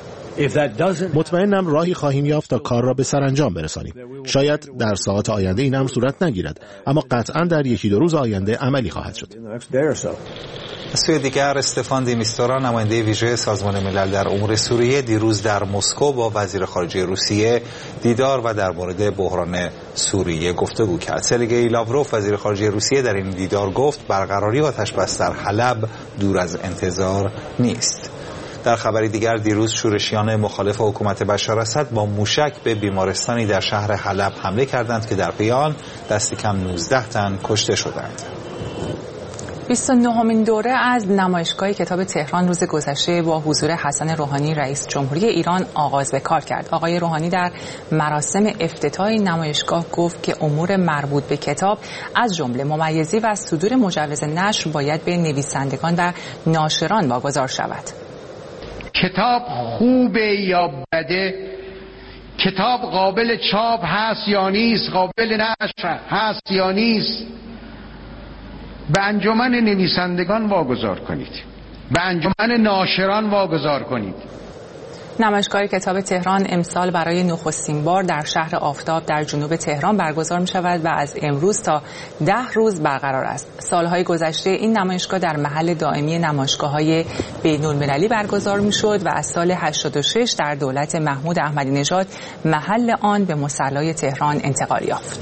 مطمئنم راهی خواهیم یافت تا کار را به سرانجام برسانیم. شاید در ساعات آینده این هم صورت نگیرد، اما قطعاً در یکی دو روز آینده عملی خواهد شد. از سوی دیگر استفان دی میستورا نماینده ویژه سازمان ملل در امور سوریه دیروز در مسکو با وزیر خارجه روسیه دیدار و در مورد بحران سوریه گفتگو کرد. سرگئی لاوروف وزیر خارجه روسیه در این دیدار گفت برقراری آتش‌بس در حلب دور از انتظار نیست. در خبری دیگر دیروز شورشیان مخالف حکومت بشار اسد با موشک به بیمارستانی در شهر حلب حمله کردند که در پی آن دست کم نوزده تن کشته شدند. بیست و نهمین دوره از نمایشگاه کتاب تهران روز گذشته با حضور حسن روحانی رئیس جمهوری ایران آغاز به کار کرد. آقای روحانی در مراسم افتتاح نمایشگاه گفت که امور مربوط به کتاب از جمله ممیزی و صدور مجوز نشر باید به نویسندگان و ناشران واگذار شود. کتاب خوبه یا بده، کتاب قابل چاپ هست یا نیست، قابل نشر هست یا نیست، به انجمن نویسندگان واگذار کنید، به انجمن ناشران واگذار کنید. نمایشگاه کتاب تهران امسال برای نخستین بار در شهر آفتاب در جنوب تهران برگزار می شود و از امروز تا ده روز برقرار است. سالهای گذشته این نمایشگاه در محل دائمی نمایشگاه‌های بین‌المللی برگزار می شد و از سال هشتاد و شش در دولت محمود احمدی نژاد محل آن به مصلی تهران انتقال یافت.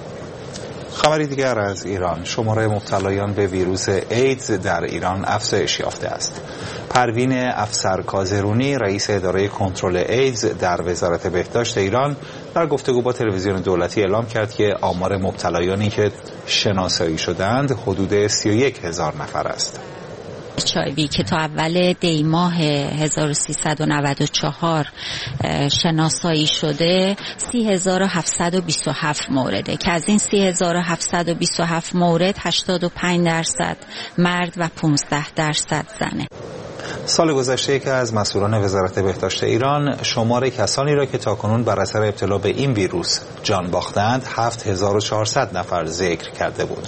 خبری دیگر از ایران، شماره مبتلایان به ویروس ایدز در ایران افزایش یافته است. پروین افسر کازرونی رئیس اداره کنترل ایدز در وزارت بهداشت ایران در گفتگو با تلویزیون دولتی اعلام کرد که آمار مبتلایانی که شناسایی شدند حدود سی و یک هزار نفر است. اچ آی وی که تا اول دی ماه هزار و سیصد و نود و چهار شناسایی شده سی هزار و هفتصد و بیست و هفت مورده که از این سی هزار و هفتصد و بیست و هفت مورد هشتاد و پنج درصد مرد و پانزده درصد زنه. سال گذشته که از مسئولان وزارت بهداشت ایران شمار کسانی را که تاکنون بر اثر ابتلا به این ویروس جان باختند هفت هزار و چهارصد نفر ذکر کرده بود.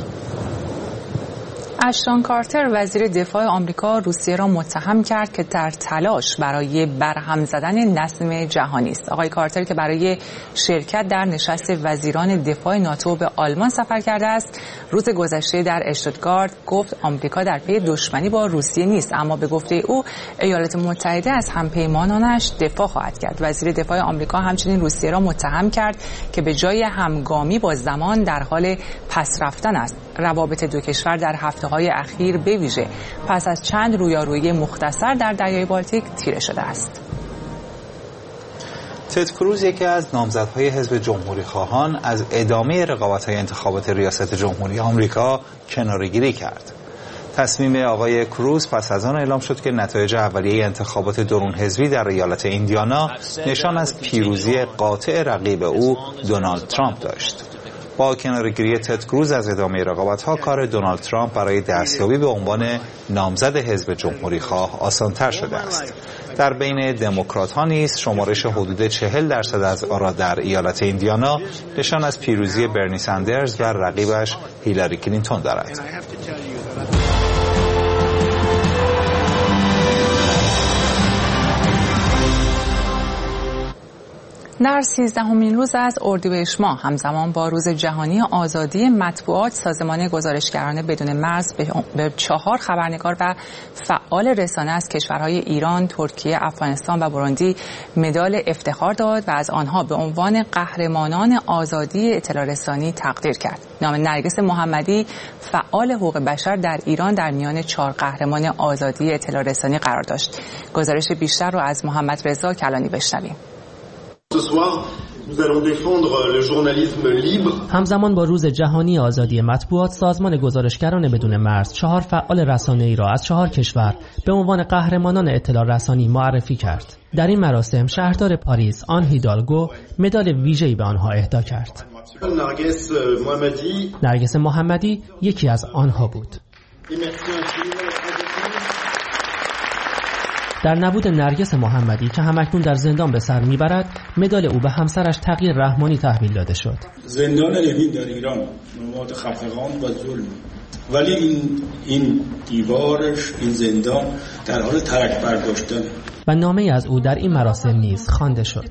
اشتون کارتر وزیر دفاع آمریکا روسیه را متهم کرد که در تلاش برای برهم زدن نظم جهانی است. آقای کارتر که برای شرکت در نشست وزیران دفاع ناتو به آلمان سفر کرده است، روز گذشته در اشتوتگارت گفت آمریکا در پی دشمنی با روسیه نیست، اما به گفته او ایالات متحده از همپیمانانش دفاع خواهد کرد. وزیر دفاع آمریکا همچنین روسیه را متهم کرد که به جای همگامی با زمان در حال پس رفتن است. روابط دو کشور در هفته‌های اخیر به ویژه پس از چند رویارویی مختصر در دریای بالتیک تیره شده است. تد کروز یکی از نامزدهای حزب جمهوری خواهان از ادامه رقابت‌های انتخابات ریاست جمهوری آمریکا کناره‌گیری کرد. تصمیم آقای کروز پس از آن اعلام شد که نتایج اولیه انتخابات درون حزبی در ایالت ایندیانا نشان از پیروزی قاطع رقیب او دونالد ترامپ داشت. با کناره‌گیری تد کروز از ادامه رقابت‌ها، کار دونالد ترامپ برای دستیابی به عنوان نامزد حزب جمهوری خواه آسان‌تر شده است. در بین دموکرات‌ها نیز شمارش حدود چهل درصد از آرا در ایالت ایندیانا نشان از پیروزی برنی سندرز و رقیبش هیلاری کلینتون دارد. در سیزدهمین روز از اردیبهشت ماه همزمان با روز جهانی آزادی مطبوعات، سازمان گزارشگران بدون مرز به چهار خبرنگار و فعال رسانه از کشورهای ایران، ترکیه، افغانستان و بروندی مدال افتخار داد و از آنها به عنوان قهرمانان آزادی اطلاع رسانی تقدیر کرد. نام نرگس محمدی، فعال حقوق بشر در ایران، در میان چهار قهرمان آزادی اطلاع رسانی قرار داشت. گزارش بیشتر رو از محمد رضا کلانی بشنویم. همزمان با روز جهانی آزادی مطبوعات، سازمان گزارشگران بدون مرز چهار فعال رسانه‌ای را از چهار کشور به عنوان قهرمانان اطلاع رسانی معرفی کرد. در این مراسم شهردار پاریس آن هیدالگو مدال ویژه‌ای به آنها اهدا کرد. نرگس محمدی یکی از آنها بود. در نبود نرگس محمدی که همکنون در زندان به سر میبرد، مدال او به همسرش تغییر رحمانی تحویل داده شد. زندان اوین در ایران نماد خفقان و ظلم، ولی این این دیوارش، این زندان در حال ترک برداشتن. و نامه‌ای از او در این مراسم نیز خوانده شد.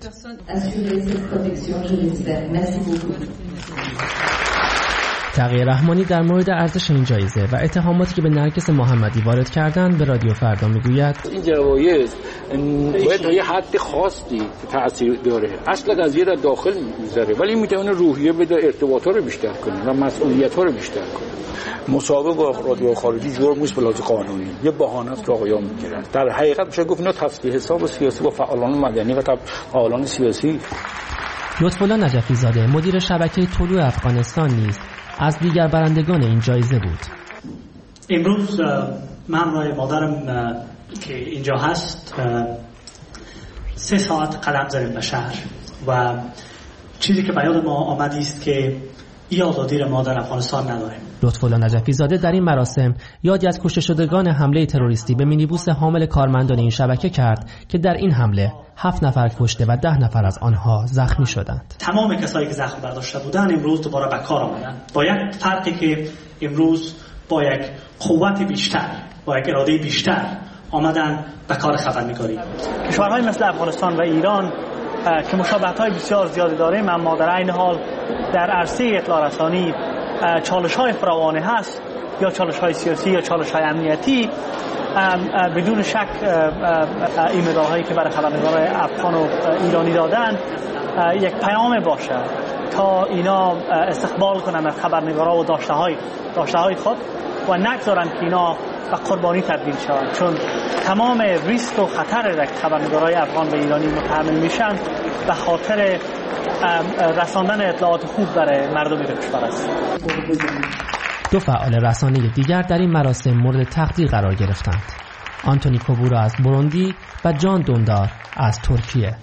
تقی رحمانی در مورد ارزش این جایزه و اتهاماتی که به نرگس محمدی وارد کردند به رادیو فردا میگوید: این جوایز باید تا یه حد خاصی تأثیر داره، اصلا از یه داخل میذاره، ولی میتونه روحیه بده، ارتباطات رو بیشتر کنه و مسئولیت‌ها رو بیشتر کنه. مسابقه با رادیو خارجی جرم نیست به لحاظ قانونی، یه بهانه است که آقایان میگیرن. در حقیقت میشه گفت اینا تصفیه حساب سیاسی با فعالان مدنی و فعالان سیاسی. لطف‌الله نجفی زاده مدیر شبکه طلوع افغانستان نیز از دیگر برندگان این جایزه بود. امروز من رای مادرم که اینجا هست سه ساعت قدم زدیم به شهر و چیزی که به یاد ما آمده است که این آزادی را ما در افغانستان نداریم. لطف‌الله نجفی زاده در این مراسم یادی از کشته شدگان حمله تروریستی به مینیبوس حامل کارمندان این شبکه کرد که در این حمله هفت نفر کشته و ده نفر از آنها زخمی شدند. تمام کسایی که زخم برداشته بودند امروز دوباره به کار آمدند. با یک فرقی که امروز با یک قوت بیشتر، با یک اراده بیشتر آمدن به کار خبرنگاری. کشورهای مثل افغانستان و ایران که مشابهت‌های بسیار زیادی داریم، اما در عین حال در عرصه اطلاع رسانی چالش‌های فراوانه هست، یا چالش‌های سیاسی یا چالش‌های امنیتی. بدون شک این مدال‌هایی که برای خبرنگارای افغان و ایرانی دادن یک پیام باشه تا اینا استقبال کنن از خبرنگارا و داشته‌های داشته‌های خود و نگذارن که اینا به قربانی تبدیل شوند، چون تمام ریسک و خطر را که خبرنگارای افغان و ایرانی متحمل میشن به خاطر رساندن اطلاعات خوب برای مردم کشور است. دو فعال رسانه دیگر در این مراسم مورد تقدیر قرار گرفتند: آنتونی کوبورا از بروندی و جان دوندار از ترکیه.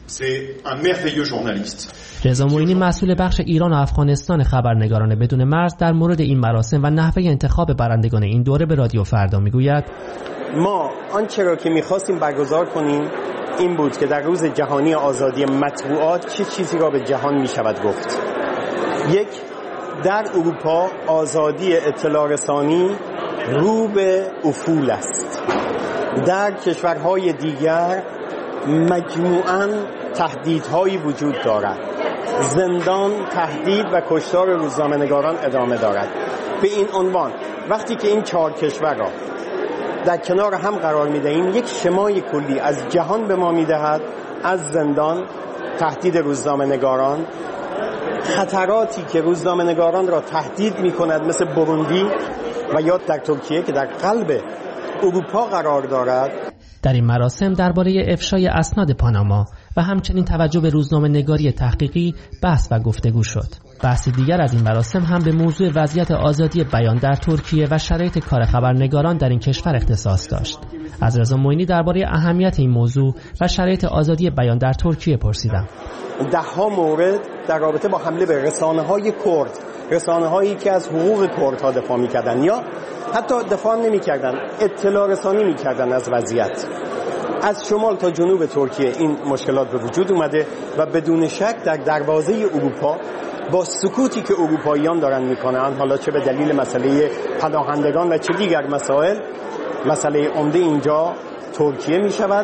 رضا معینی مسئول بخش ایران و افغانستان خبرنگاران بدون مرز در مورد این مراسم و نحوه انتخاب برندگان این دوره به رادیو فردا میگوید: ما آنچه را که میخواستیم برگزار کنیم این بود که در روز جهانی آزادی مطبوعات چه چیزی را به جهان میشود گفت. یک، در اروپا آزادی اطلاع رسانی رو به افول است. در کشورهای دیگر مجموعاً تهدیدهایی وجود دارد. زندان، تهدید و کشتار روزنامه‌نگاران ادامه دارد. به این عنوان وقتی که این چهار کشور را در کنار هم قرار می‌دهیم، یک شمای کلی از جهان به ما می‌دهد، از زندان، تهدید روزنامه‌نگاران، خطراتی که روزنامه‌نگاران را تهدید می‌کند مثل بروندی و یا در ترکیه که در قلب اروپا قرار دارد. در این مراسم درباره افشای اسناد پاناما و همچنین توجه به روزنامه‌نگاری تحقیقی بحث و گفتگو شد. بحث دیگر از این مراسم هم به موضوع وضعیت آزادی بیان در ترکیه و شرایط کار خبرنگاران در این کشور اختصاص داشت. از رضا معینی درباره اهمیت این موضوع و شرایط آزادی بیان در ترکیه پرسیدم. ده ها مورد در رابطه با حمله به رسانه‌های کرد، رسانه‌هایی که از حقوق کردها دفاع می‌کردند یا حتی دفاع نمی‌کردند، اطلاع رسانی می‌کردند از وضعیت. از شمال تا جنوب ترکیه این مشکلات به وجود اومده و بدون شک در دروازه اروپا با سکوتی که اروپاییان دارن میکنن، حالا چه به دلیل مسئله پناهندگان و چه دیگر مسائل، مسئله عمده اینجا ترکیه میشود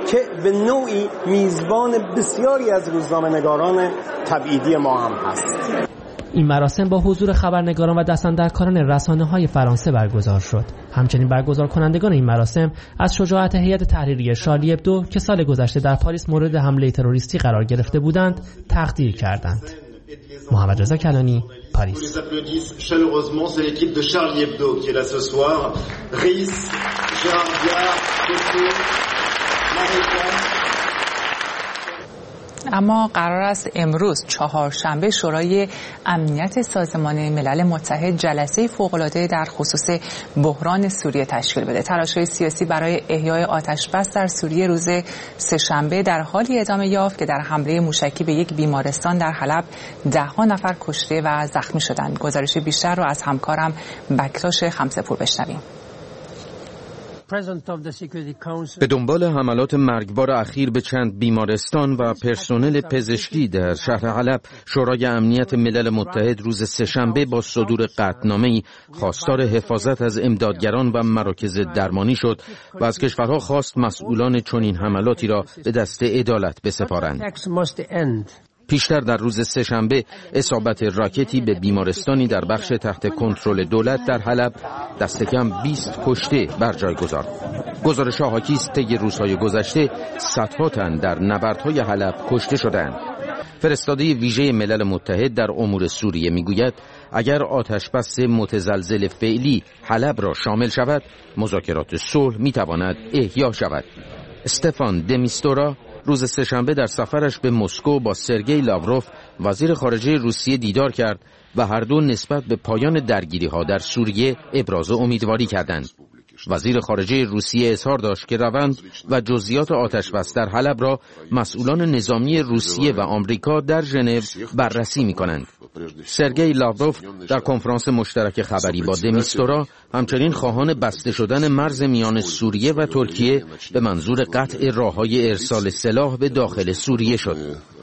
که به نوعی میزبان بسیاری از روزنامه‌نگاران تبعیدی ما هم هست. این مراسم با حضور خبرنگاران و دستاندرکاران رسانه‌های فرانسه برگزار شد. همچنین برگزار کنندگان این مراسم از شجاعت هیئت تحریریه شارلی ابدو که سال گذشته در پاریس مورد حمله تروریستی قرار گرفته بودند تقدیر کردند. محمد رضا کلانی، پاریس. اما قرار است امروز چهارشنبه شورای امنیت سازمان ملل متحد جلسه فوق‌العاده در خصوص بحران سوریه تشکیل بده. تلاش‌های سیاسی برای احیای آتش‌بس در سوریه روز سه‌شنبه در حالی ادامه یافت که در حمله موشکی به یک بیمارستان در حلب ده‌ها نفر کشته و زخمی شدند. گزارش بیشتر رو از همکارم بکتاش خمسه‌پور بشنویم. به دنبال حملات مرگبار اخیر به چند بیمارستان و پرسنل پزشکی در شهر حلب، شورای امنیت ملل متحد روز سه‌شنبه با صدور قطعنامه‌ای خواستار حفاظت از امدادگران و مراکز درمانی شد و از کشورها خواست مسئولان چنین حملاتی را به دست عدالت بسپارند. پیشتر در روز سه‌شنبه اصابت راکتی به بیمارستانی در بخش تحت کنترل دولت در حلب دست کم بیست کشته بر جای گذارد. گزارش‌ها حاکی است طی روزهای گذشته صدها تن در نبردهای حلب کشته شدند. فرستاده ویژه ملل متحد در امور سوریه میگوید اگر آتشبس متزلزل فعلی حلب را شامل شود، مذاکرات صلح میتواند احیا شود. استفان دمیستورا روز سه‌شنبه در سفرش به مسکو با سرگئی لاوروف وزیر خارجه روسیه دیدار کرد و هر دو نسبت به پایان درگیری‌ها در سوریه ابراز امیدواری کردند. وزیر خارجه روسیه اظهار داشت که روند و جزئیات آتشبس در حلب را مسئولان نظامی روسیه و آمریکا در ژنو بررسی می‌کنند. سرگئی لاوروف در کنفرانس مشترک خبری با دمیستورا همچنین خواهان بسته شدن مرز میان سوریه و ترکیه به منظور قطع راه‌های ارسال سلاح به داخل سوریه شد.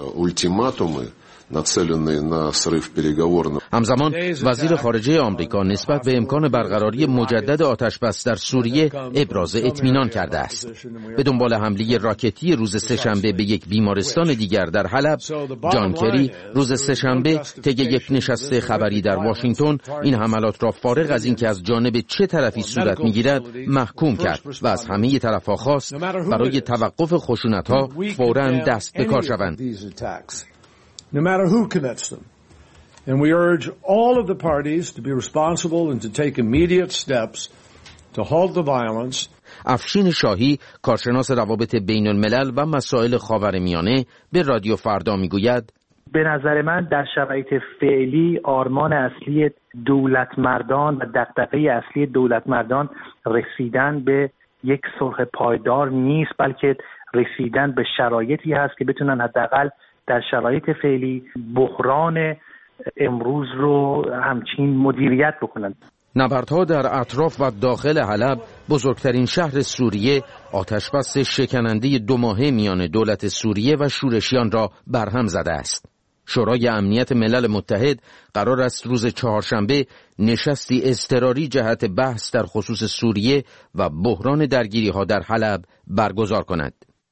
همزمان وزیر خارجه آمریکا نسبت به امکان برقراری مجدد آتشبس در سوریه ابراز اطمینان کرده است. به دنبال حمله راکتی روز سه‌شنبه به یک بیمارستان دیگر در حلب، جان کری روز سه‌شنبه طی یک نشست خبری در واشنگتن این حملات را فارغ از اینکه از جانب چه طرفی صورت می‌گیرد محکوم کرد و از همه طرف‌ها خواست برای توقف خشونت‌ها فوراً دست به کار شوند. no matter who commits them. And we urge all of the parties to be responsible and to take immediate steps to halt the violence. افشین شاهی، کارشناس روابط بین الملل و مسائل خاورمیانه، به رادیو فردا میگوید به نظر من در شرایط فعلی آرمان اصلی دولتمردان و دغدغه اصلی دولتمردان رسیدن به یک صلح پایدار نیست، بلکه رسیدن به شرایطی هست که بتونن حداقل در شرایط فعلی بحران امروز رو همچین مدیریت بکنند. نبردها در اطراف و داخل حلب، بزرگترین شهر سوریه، آتشبس شکننده دو ماهه میان دولت سوریه و شورشیان را برهم زده است. شورای امنیت ملل متحد قرار است روز چهارشنبه نشستی اضطراری جهت بحث در خصوص سوریه و بحران درگیری‌ها در حلب برگزار کند.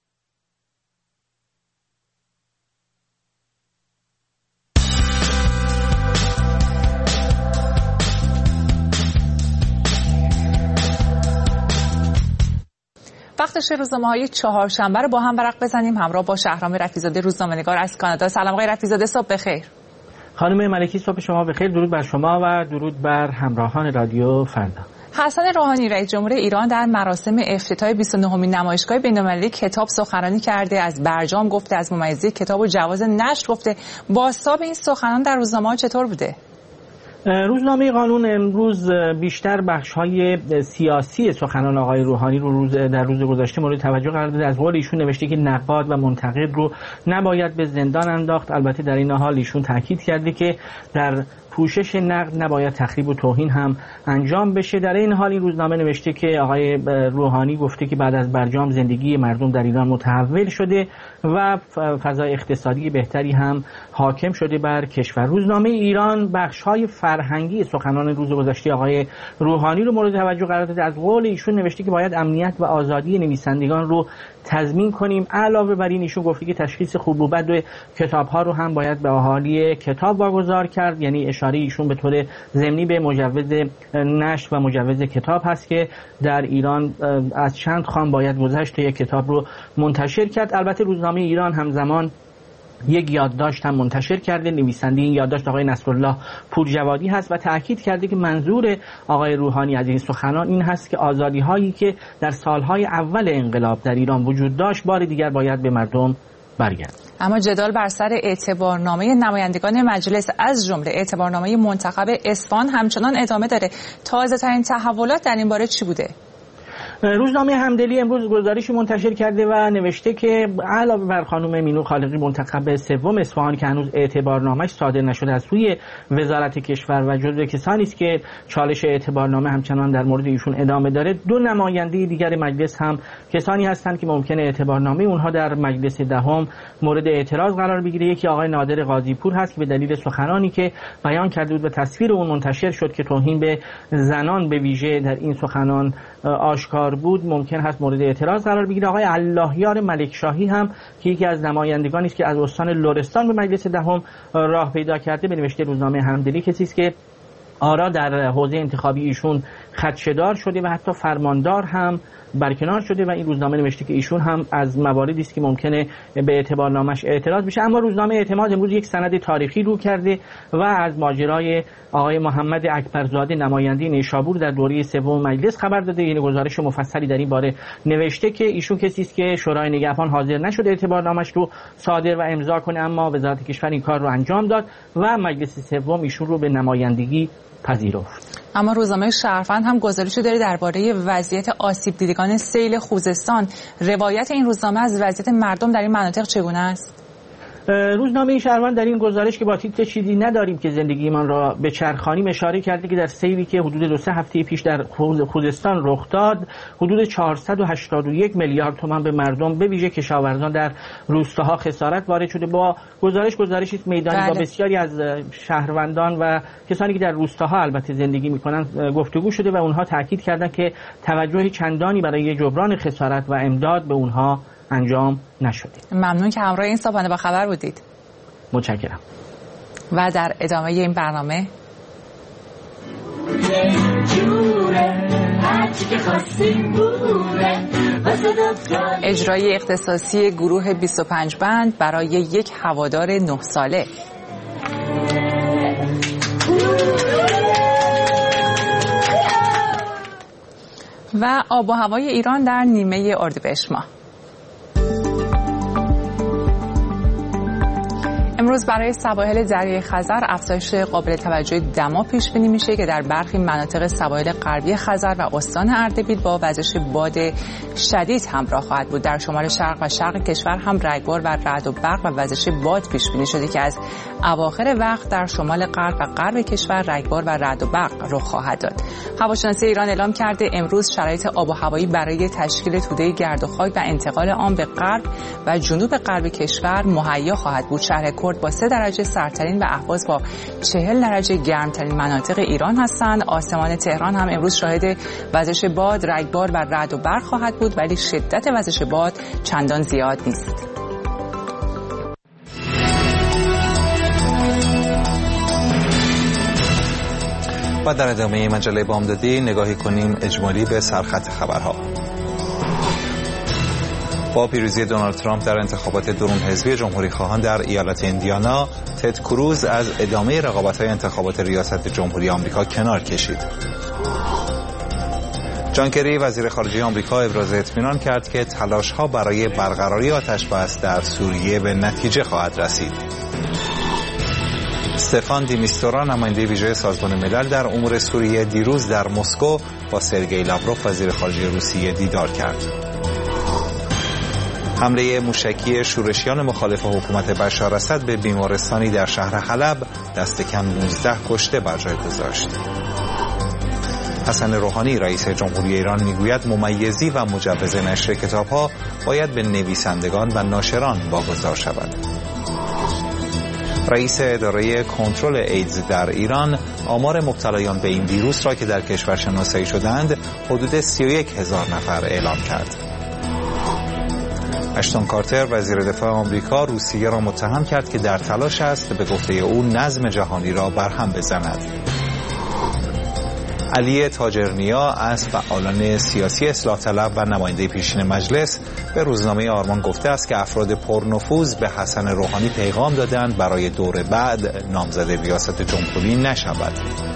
وقتش روزنامه‌های چهارشنبه رو با هم ورق بزنیم همراه با شهرام رفیع‌زاده روزنامه‌نگار از کانادا. سلام آقای رفیع‌زاده، صبح بخیر. خانم ملکی، صبح شما بخیر. درود بر شما و درود بر همراهان رادیو فردا. حسن روحانی رئیس جمهور ایران در مراسم افتتاح بیست و نهمین نمایشگاه بین‌المللی کتاب سخنرانی کرده. از برجام گفته، از ممیزی کتاب و جواز نشر گفته. بازتاب این سخنان در روزنامه‌ها چطور بوده؟ روزنامه قانون امروز بیشتر بخش‌های سیاسی سخنان آقای روحانی رو روز در روز گذشته مورد توجه قرار داده. از قول ایشون نوشته که نقاد و منتقد رو نباید به زندان انداخت. البته در این حال ایشون تاکید کرده که در پوشش نقد نباید تخریب و توهین هم انجام بشه. در این حال این روزنامه نوشته که آقای روحانی گفته که بعد از برجام زندگی مردم در ایران متحول شده و فضای اقتصادی بهتری هم حاکم شده بر کشور. روزنامه ایران بخش‌های فرهنگی سخنان روز گذشته آقای روحانی رو مورد توجه قرار داده. از قول ایشون نوشته که باید امنیت و آزادی نویسندگان رو تضمین کنیم. علاوه بر این ایشون گفته که تشخیص خوب و بد کتاب‌ها رو هم باید به اهالی کتاب واگذار کرد. یعنی اشاره ایشون به طور ضمنی به مجوز نشر و مجوز کتاب هست که در ایران از چند خان باید گذشت تا یک کتاب رو منتشر کرد. البته روزنامه ایران همزمان یک یادداشت هم منتشر کرده. نویسنده این یادداشت آقای نصرالله پورجوادی هست و تأکید کرده که منظور آقای روحانی از این سخنان این هست که آزادی هایی که در سالهای اول انقلاب در ایران وجود داشت بار دیگر باید به مردم برگرد. اما جدال بر سر اعتبارنامه نمایندگان مجلس از جمله اعتبارنامه منتخب اصفهان همچنان ادامه داره. تازه ترین تحولات در این باره چی بوده؟ روزنامه همدلی امروز گزارشی منتشر کرده و نوشته که علاوه بر خانم مینو خالقی منتخب سوم اصفهان که هنوز اعتبارنامه‌اش صادر نشده از سوی وزارت کشور و جزو کسانی است که چالش اعتبارنامه همچنان در مورد ایشون ادامه داره، دو نماینده دیگر مجلس هم کسانی هستند که ممکنه اعتبارنامه اونها در مجلس دهم مورد اعتراض قرار بگیره. یکی آقای نادر قاضی‌پور هست که به دلیل سخنانی که بیان کرده بود و تصویر اون منتشر شد که توهین به زنان به ویژه در این سخنان آشکار بود ممکن هست مورد اعتراض قرار بگیره. آقای اللهیار ملکشاهی هم که یکی از نمایندگانی است که از استان لرستان به مجلس دهم راه پیدا کرده، به نوشته روزنامه همدلی کسی است که آرا در حوزه انتخابی ایشون خدشه‌دار شده و حتی فرماندار هم برکنار شده و این روزنامه نوشته که ایشون هم از مواردی است که ممکنه به اعتبارنامش اعتراض بشه. اما روزنامه اعتماد امروز یک سند تاریخی رو کرده و از ماجرای آقای محمد اکبرزاده نماینده نیشابور در دوره سوم مجلس خبر داده. این گزارش مفصلی در این باره نوشته که ایشون کسی است که شورای نگهبان حاضر نشد اعتبارنامش رو صادر و امضا کنه، اما وزارت کشور این کار رو انجام داد و مجلس سوم ایشون رو به نمایندگی پذیرفت. اما روزنامه شهروند هم گزارشی داره درباره وضعیت آسیب دیدگان سیل خوزستان. روایت این روزنامه از وضعیت مردم در این مناطق چگونه است؟ روزنامه شهروند در این گزارش که با تیتر چیزی نداریم که زندگیمان را به چرخانیم اشاره کرده که در سیلی که حدود دو سه هفته پیش در خوزستان رخ داد حدود چهارصد و هشتاد و یک میلیارد تومان به مردم به ویژه کشاورزان در روستاها خسارت وارد شده. با گزارش گزارشی میدانی بله. با بسیاری از شهروندان و کسانی که در روستاها البته زندگی میکنن گفتگو شده و اونها تاکید کردند که توجه چندانی برای جبران خسارت و امداد به اونها انجام نشده. ممنون که همراه این صبحانه با خبر بودید. متشکرم. و در ادامه این برنامه اجرای اختصاصی گروه بیست و پنج بند برای یک هوادار نه ساله. و آب و هوای ایران در نیمه اردیبهشت ماه. امروز برای سواحل دریای خزر افزایش قابل توجه دما پیش بینی میشه که در برخی مناطق سواحل غربی خزر و استان اردبیل با وزش باد شدید همراه خواهد بود. در شمال شرق و شرق کشور هم رگبار و رعد و برق و وزش باد پیش بینی شده که از اواخر وقت در شمال غرب و غرب کشور رگبار و رعد و برق رخ خواهد داد. هواشناسی ایران اعلام کرده امروز شرایط آب و هوایی برای تشکیل توده گرد و خاک و انتقال آن به غرب و جنوب غرب کشور مهیا خواهد بود. شهر کرد با سه درجه سردترین و اهواز با چهل درجه گرمترین مناطق ایران هستند. آسمان تهران هم امروز شاهد وزش باد، رگبار و رعد و برق خواهد بود ولی شدت وزش باد چندان زیاد نیست. و در ادامه مجله بامدادی نگاهی کنیم اجمالی به سرخط خبرها. با پیروزی دونالد ترامپ در انتخابات درون حزبی جمهوری خواهان در ایالت ایندیانا، تد کروز از ادامه رقابت‌های انتخابات ریاست جمهوری آمریکا کنار کشید. جان کری وزیر خارجه آمریکا ابراز اطمینان کرد که تلاش‌ها برای برقراری آتش‌بس در سوریه به نتیجه خواهد رسید. استفان دیمیستورا نماینده ویژه سازمان ملل در امور سوریه دیروز در مسکو با سرگئی لاوروف وزیر خارجه روسیه دیدار کرد. حمله موشکی شورشیان مخالف حکومت بشار اسد به بیمارستانی در شهر حلب دست کم نوزده کشته بر جای گذاشت. حسن روحانی رئیس جمهوری ایران میگوید ممیزی و مجوز نشر کتاب‌ها باید به نویسندگان و ناشران واگذار شود. رئیس اداره کنترل ایدز در ایران آمار مبتلایان به این ویروس را که در کشور شناسایی شدند حدود سی و یک هزار نفر اعلام کرد. اشتون کارتر وزیر دفاع آمریکا روسیه را متهم کرد که در تلاش است به گفته او نظم جهانی را برهم بزند. علی تاجرنیا از فعالان سیاسی اصلاح طلب و نماینده پیشین مجلس به روزنامه آرمان گفته است که افراد پرنفوذ به حسن روحانی پیغام دادند برای دور بعد نامزد ریاست جمهوری نشود.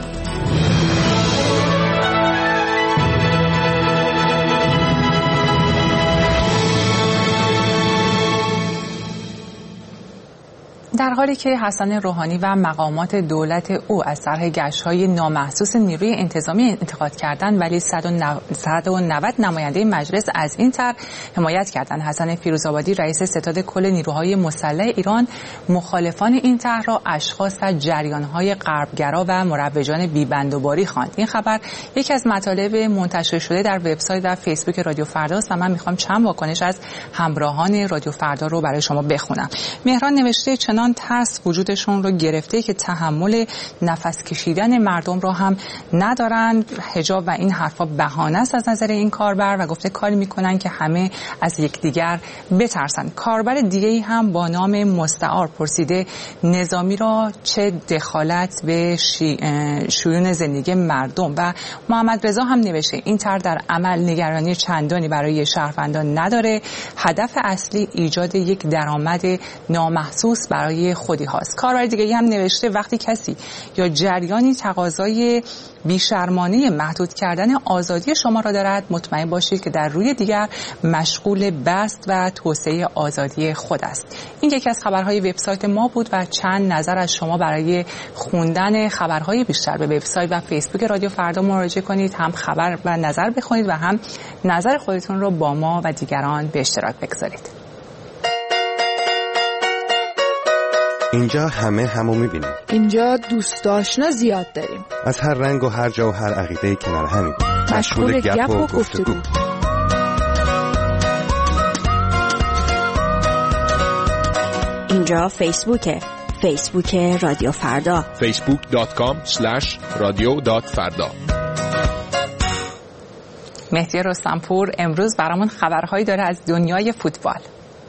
در حالی که حسن روحانی و مقامات دولت او از طرح گشت‌های نامحسوس نیروی انتظامی انتقاد کردند، ولی صد و نود نماینده مجلس از این طرح حمایت کردند. حسن فیروزآبادی رئیس ستاد کل نیروهای مسلح ایران مخالفان این طرح را اشخاص از جریان‌های غربگرا و مروجان بی‌بندوباری خواند. این خبر یکی از مطالب منتشر شده در وبسایت و فیسبوک رادیو فردا است و من می‌خوام چند واکنش از همراهان رادیو فردا رو برای شما بخونم. مهران نوشته چنان ترس وجودشون رو گرفته که تحمل نفس کشیدن مردم رو هم ندارند. حجاب و این حرفا بهانه است از نظر این کاربر و گفته کاری میکنن که همه از یکدیگر بترسن. کاربر دیگه‌ای هم با نام مستعار پرسیده نظامی را چه دخالت به شیون زندگی مردم. و محمد رضا هم نوشته این طرح در عمل نگرانی چندانی برای شهروندان نداره. هدف اصلی ایجاد یک درآمد نامحسوس برای خودی هاست. کاربر دیگه‌ای هم نوشته وقتی کسی یا جریانی تقاضای بیشرمانه محدود کردن آزادی شما را دارد، مطمئن باشید که در روی دیگر مشغول بسط و توسعه آزادی خود است. این یکی از خبرهای وبسایت ما بود و چند نظر از شما برای خوندن خبرهای بیشتر به وبسایت و فیسبوک رادیو فردا مراجعه کنید. هم خبر و نظر بخونید و هم نظر خودتون را با ما و دیگران به اشتراک بگذارید. اینجا همه همو میبینیم. اینجا دوست آشنا زیاد داریم. از هر رنگ و هر جا و هر عقیده کنار همیم. مشغول گپ و گفتگو. اینجا فیسبوکه. فیسبوک رادیو فردا. فیسبوک دات کام اسلش رادیو دات فردا. مهدی رستمپور امروز برامون خبرهایی داره از دنیای فوتبال.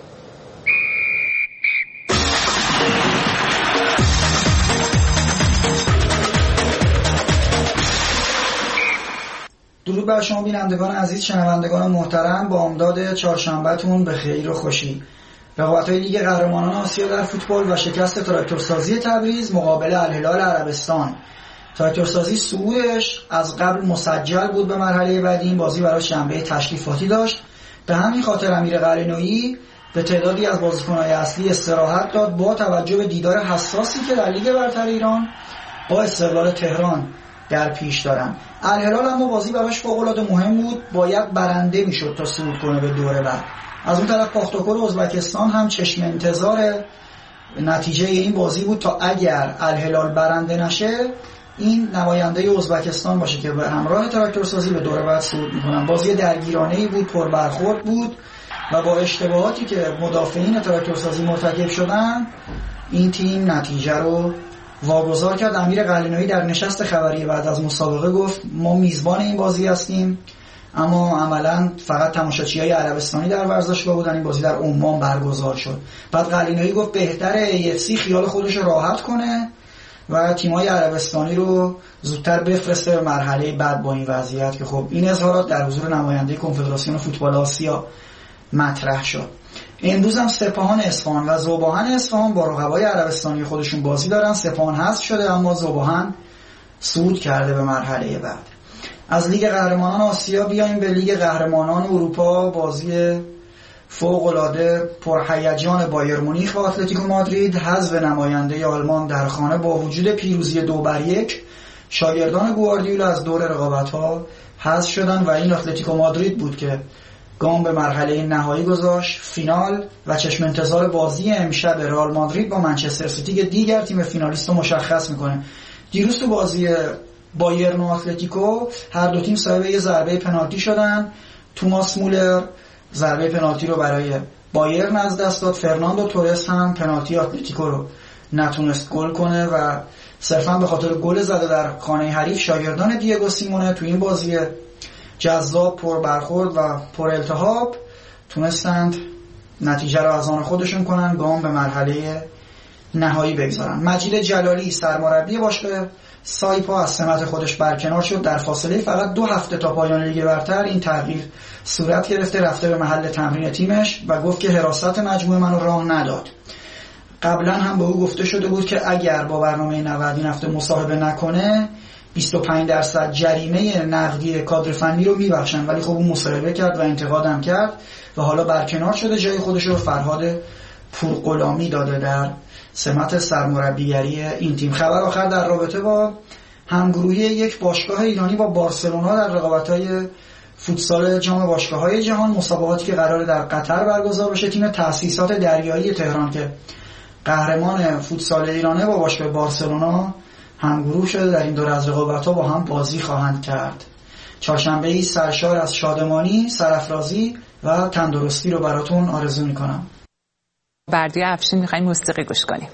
درود بر شما بینندگان عزیز، شنوندگان محترم، با امداد چهارشنبه‌تون به خیر و خوشی. رقابت‌های لیگ قهرمانان آسیا در فوتبال و شکست تراکتورسازی تبریز مقابل الهلال عربستان. تراکتورسازی صعودش از قبل مسجل بود به مرحله بعدی. این بازی برای شنبه تشریفاتی داشت. به همین خاطر امیر قلعه‌نویی به تعدادی از بازیکن‌های اصلی استراحت داد با توجه به دیدار حساسی که در لیگ برتر ایران با استقلال تهران در پیش دارن. الهلال اما بازی براش فوق‌العاده مهم بود، باید برنده میشد تا صعود کنه به دوره بعد. از اون طرف پاختوکور ازبکستان هم چشم انتظار نتیجه این بازی بود تا اگر الهلال برنده نشه این نماینده ازبکستان باشه که به همراه تراکتورسازی به دوره بعد صعود میکنن. بازی درگیرانه‌ای بود، پر برخورد بود و با اشتباهاتی که مدافعین تراکتورسازی مرتکب شدن این تیم نتیجه رو واگذار کرد. امیر قلعه‌نویی در نشست خبری بعد از مسابقه گفت ما میزبان این بازی هستیم، اما عملاً فقط تماشاچیای عربستانی در ورزشگاه بودن. این بازی در عمان برگزار شد. بعد قلعه‌نویی گفت بهتره ای اف سی خیال خودش رو راحت کنه و تیم‌های عربستانی رو زودتر بفرسته به مرحله بعد با این وضعیت، که خب این اظهارات در حضور نماینده کنفدراسیون فوتبال آسیا مطرح شد. امروز هم سپاهان اصفهان و ذوباهن اصفهان با رقبای عربستانی خودشون بازی دارن. سپاهان حذف شده اما ذوباهن صعود کرده به مرحله بعد. از لیگ قهرمانان آسیا بیایم به لیگ قهرمانان اروپا. بازی فوق‌العاده پرهیجان بایر مونیخ و اتلتیکو مادرید. حذف نماینده آلمان در خانه با وجود پیروزی دو بر یک، شاگردان گواردیولا از دور رقابت‌ها حذف شدن و این اتلتیکو مادرید بود که گام به مرحله نهایی گذاشت. فینال و چشم انتظار بازی امشب رئال مادرید با منچستر سیتی که دیگر تیم فینالیست رو مشخص میکنه. دیروز تو بازی بایرن و اتلتیکو هر دو تیم صاحب یه ضربه پنالتی شدن. توماس مولر ضربه پنالتی رو برای بایرن از دست داد. فرناندو تورس هم پنالتی اتلتیکو رو نتونست گل کنه و صرفا به خاطر گل زده در خانه حریف شاگردان دیگو سیمونه تو این بازی جذاب پر برخورد و پر التهاب تونستند نتیجه رو از آن خودشون کنن، گام به مرحله نهایی بگذارن. مجید جلالی سرمربی باشگاه سایپا از سمت خودش برکنار شد. در فاصله فقط دو هفته تا پایان لیگ برتر این تغییر صورت گرفته، رفته به محل تمرین تیمش و گفت که حراست مجموعه منو راه نداد. قبلا هم به او گفته شده بود که اگر با برنامه نود این هفته مصاحبه نکنه بیست و پنج درصد جریمه نقدی کادر فنی رو میبخشن، ولی خب اون مصاحبه کرد و انتقادم کرد و حالا برکنار شده، جای خودش رو فرهاد پورغلامی داده در سمت سرمربیگری این تیم. خبر آخر در رابطه با همگروهی یک باشگاه ایرانی با بارسلونا در رقابت‌های فوتسال جام باشگاه‌های جهان، مسابقاتی که قراره در قطر برگزار بشه. تیم تأسیسات دریایی تهران که قهرمان فوتسال ایرانه با باشگاه بارسلونا همگروه شده، در این دور از رقابت‌ها با هم بازی خواهند کرد. چهارشنبه‌ای سرشار از شادمانی، سرافرازی و تندرستی رو براتون آرزو می‌کنم. بردیا افشین می‌خوایم موسیقی گوش کنیم.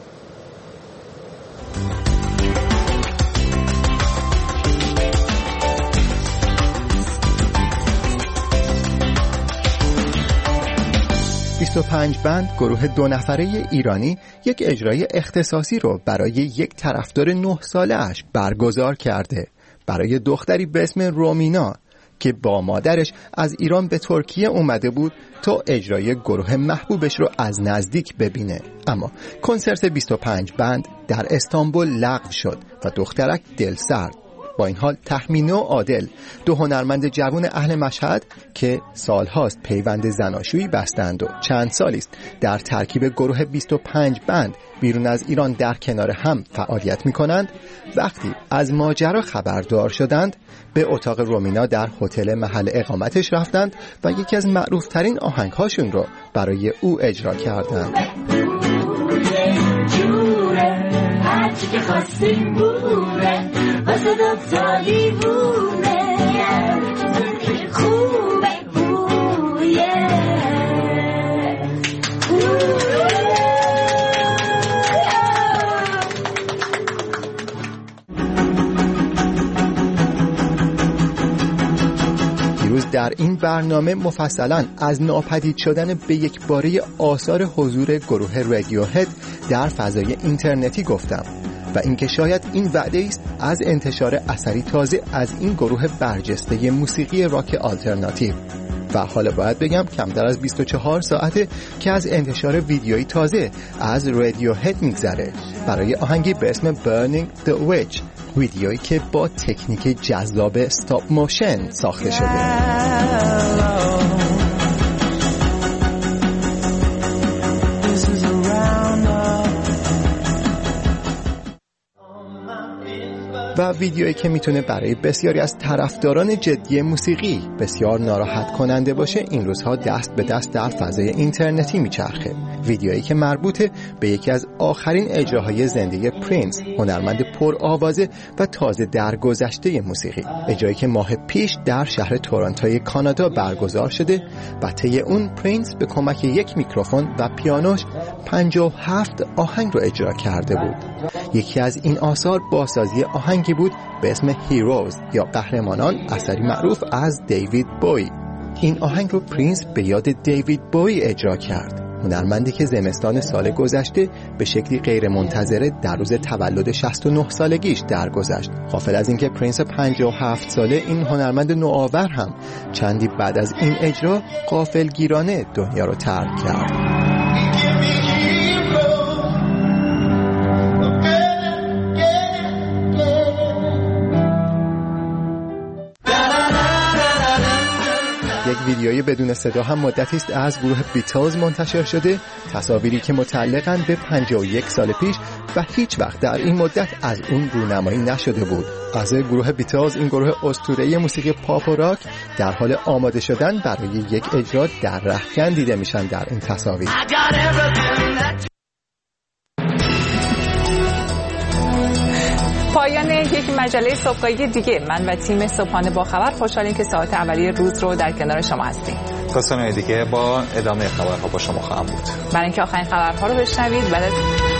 بیست و پنج بند گروه دو نفره ایرانی یک اجرای اختصاصی رو برای یک طرفدار نه ساله اش برگزار کرده، برای دختری به اسم رومینا که با مادرش از ایران به ترکیه اومده بود تا اجرای گروه محبوبش رو از نزدیک ببینه. اما کنسرت بیست و پنج بند در استانبول لغو شد و دخترک دل سرد. با این حال تهمینه و عادل، دو هنرمند جوان اهل مشهد که سالهاست پیوند زناشویی بستند و چند سالی است در ترکیب گروه بیست و پنج بند بیرون از ایران در کنار هم فعالیت می‌کنند، وقتی از ماجرا خبردار شدند به اتاق رومینا در هتل محل اقامتش رفتند و یکی از معروف‌ترین آهنگ‌هاشون رو برای او اجرا کردند. هرچی که خواستیم بوره واسه دوتا دیوونه خوبه بویه دیروز در این برنامه مفصلاً از ناپدید شدن به یک باره آثار حضور گروه رادیوهد در فضای اینترنتی گفتم و اینکه شاید این وعده است از انتشار اثری تازه از این گروه برجسته موسیقی راک آلترناتیو. و حالا باید بگم کمتر از بیست و چهار ساعته که از انتشار ویدیویی تازه از رادیوهد میگذره برای آهنگی به اسم Burning the Witch، ویدیویی که با تکنیک جذاب استاپ موشن ساخته شده. و ویدیویی که میتونه برای بسیاری از طرفداران جدی موسیقی بسیار ناراحت کننده باشه این روزها دست به دست در فضای اینترنتی میچرخه. ویدیویی که مربوطه به یکی از آخرین اجراهای زندگی پرینس، هنرمند پر آوازه و تازه درگذشته موسیقی، اجرایی که ماه پیش در شهر تورنتوی کانادا برگزار شده و طی اون پرینس به کمک یک میکروفون و پیانوش پنجاه و هفت آهنگ رو اجرا کرده بود. یکی از این آثار بازسازی آهنگی بود به اسم هیروز یا قهرمانان، اثری معروف از دیوید بوی. این آهنگ رو پرینس به یاد دیوید بوی اجرا کرد، هنرمندی که زمستان سال گذشته به شکلی غیر منتظره در روز تولد شصت و نه سالگیش درگذشت. غافل از اینکه پرینس پنجاه و هفت ساله این هنرمند نوآور هم چندی بعد از این اجرا غافلگیرانه دنیا رو ترک کرد. یک ویدیوی بدون صدا هم مدتی است از گروه بیتلز منتشر شده، تصاویری که متعلقاً به پنجاه و یک سال پیش و هیچ وقت در این مدت از اون رونمایی نشده بود. از گروه بیتلز، این گروه اسطوره‌ای موسیقی پاپ و راک، در حال آماده شدن برای یک اجرا در رختکن دیده میشن در این تصاویر. پایان یک مجله صبحگاهی دیگه. من و تیم صبحانه با خبر خوشحالیم که ساعت اولیه روز رو در کنار شما هستیم. تا ثانیه دیگه با ادامه خبرها با شما خواهم بود. برای اینکه آخرین خبرها رو بشنوید بعد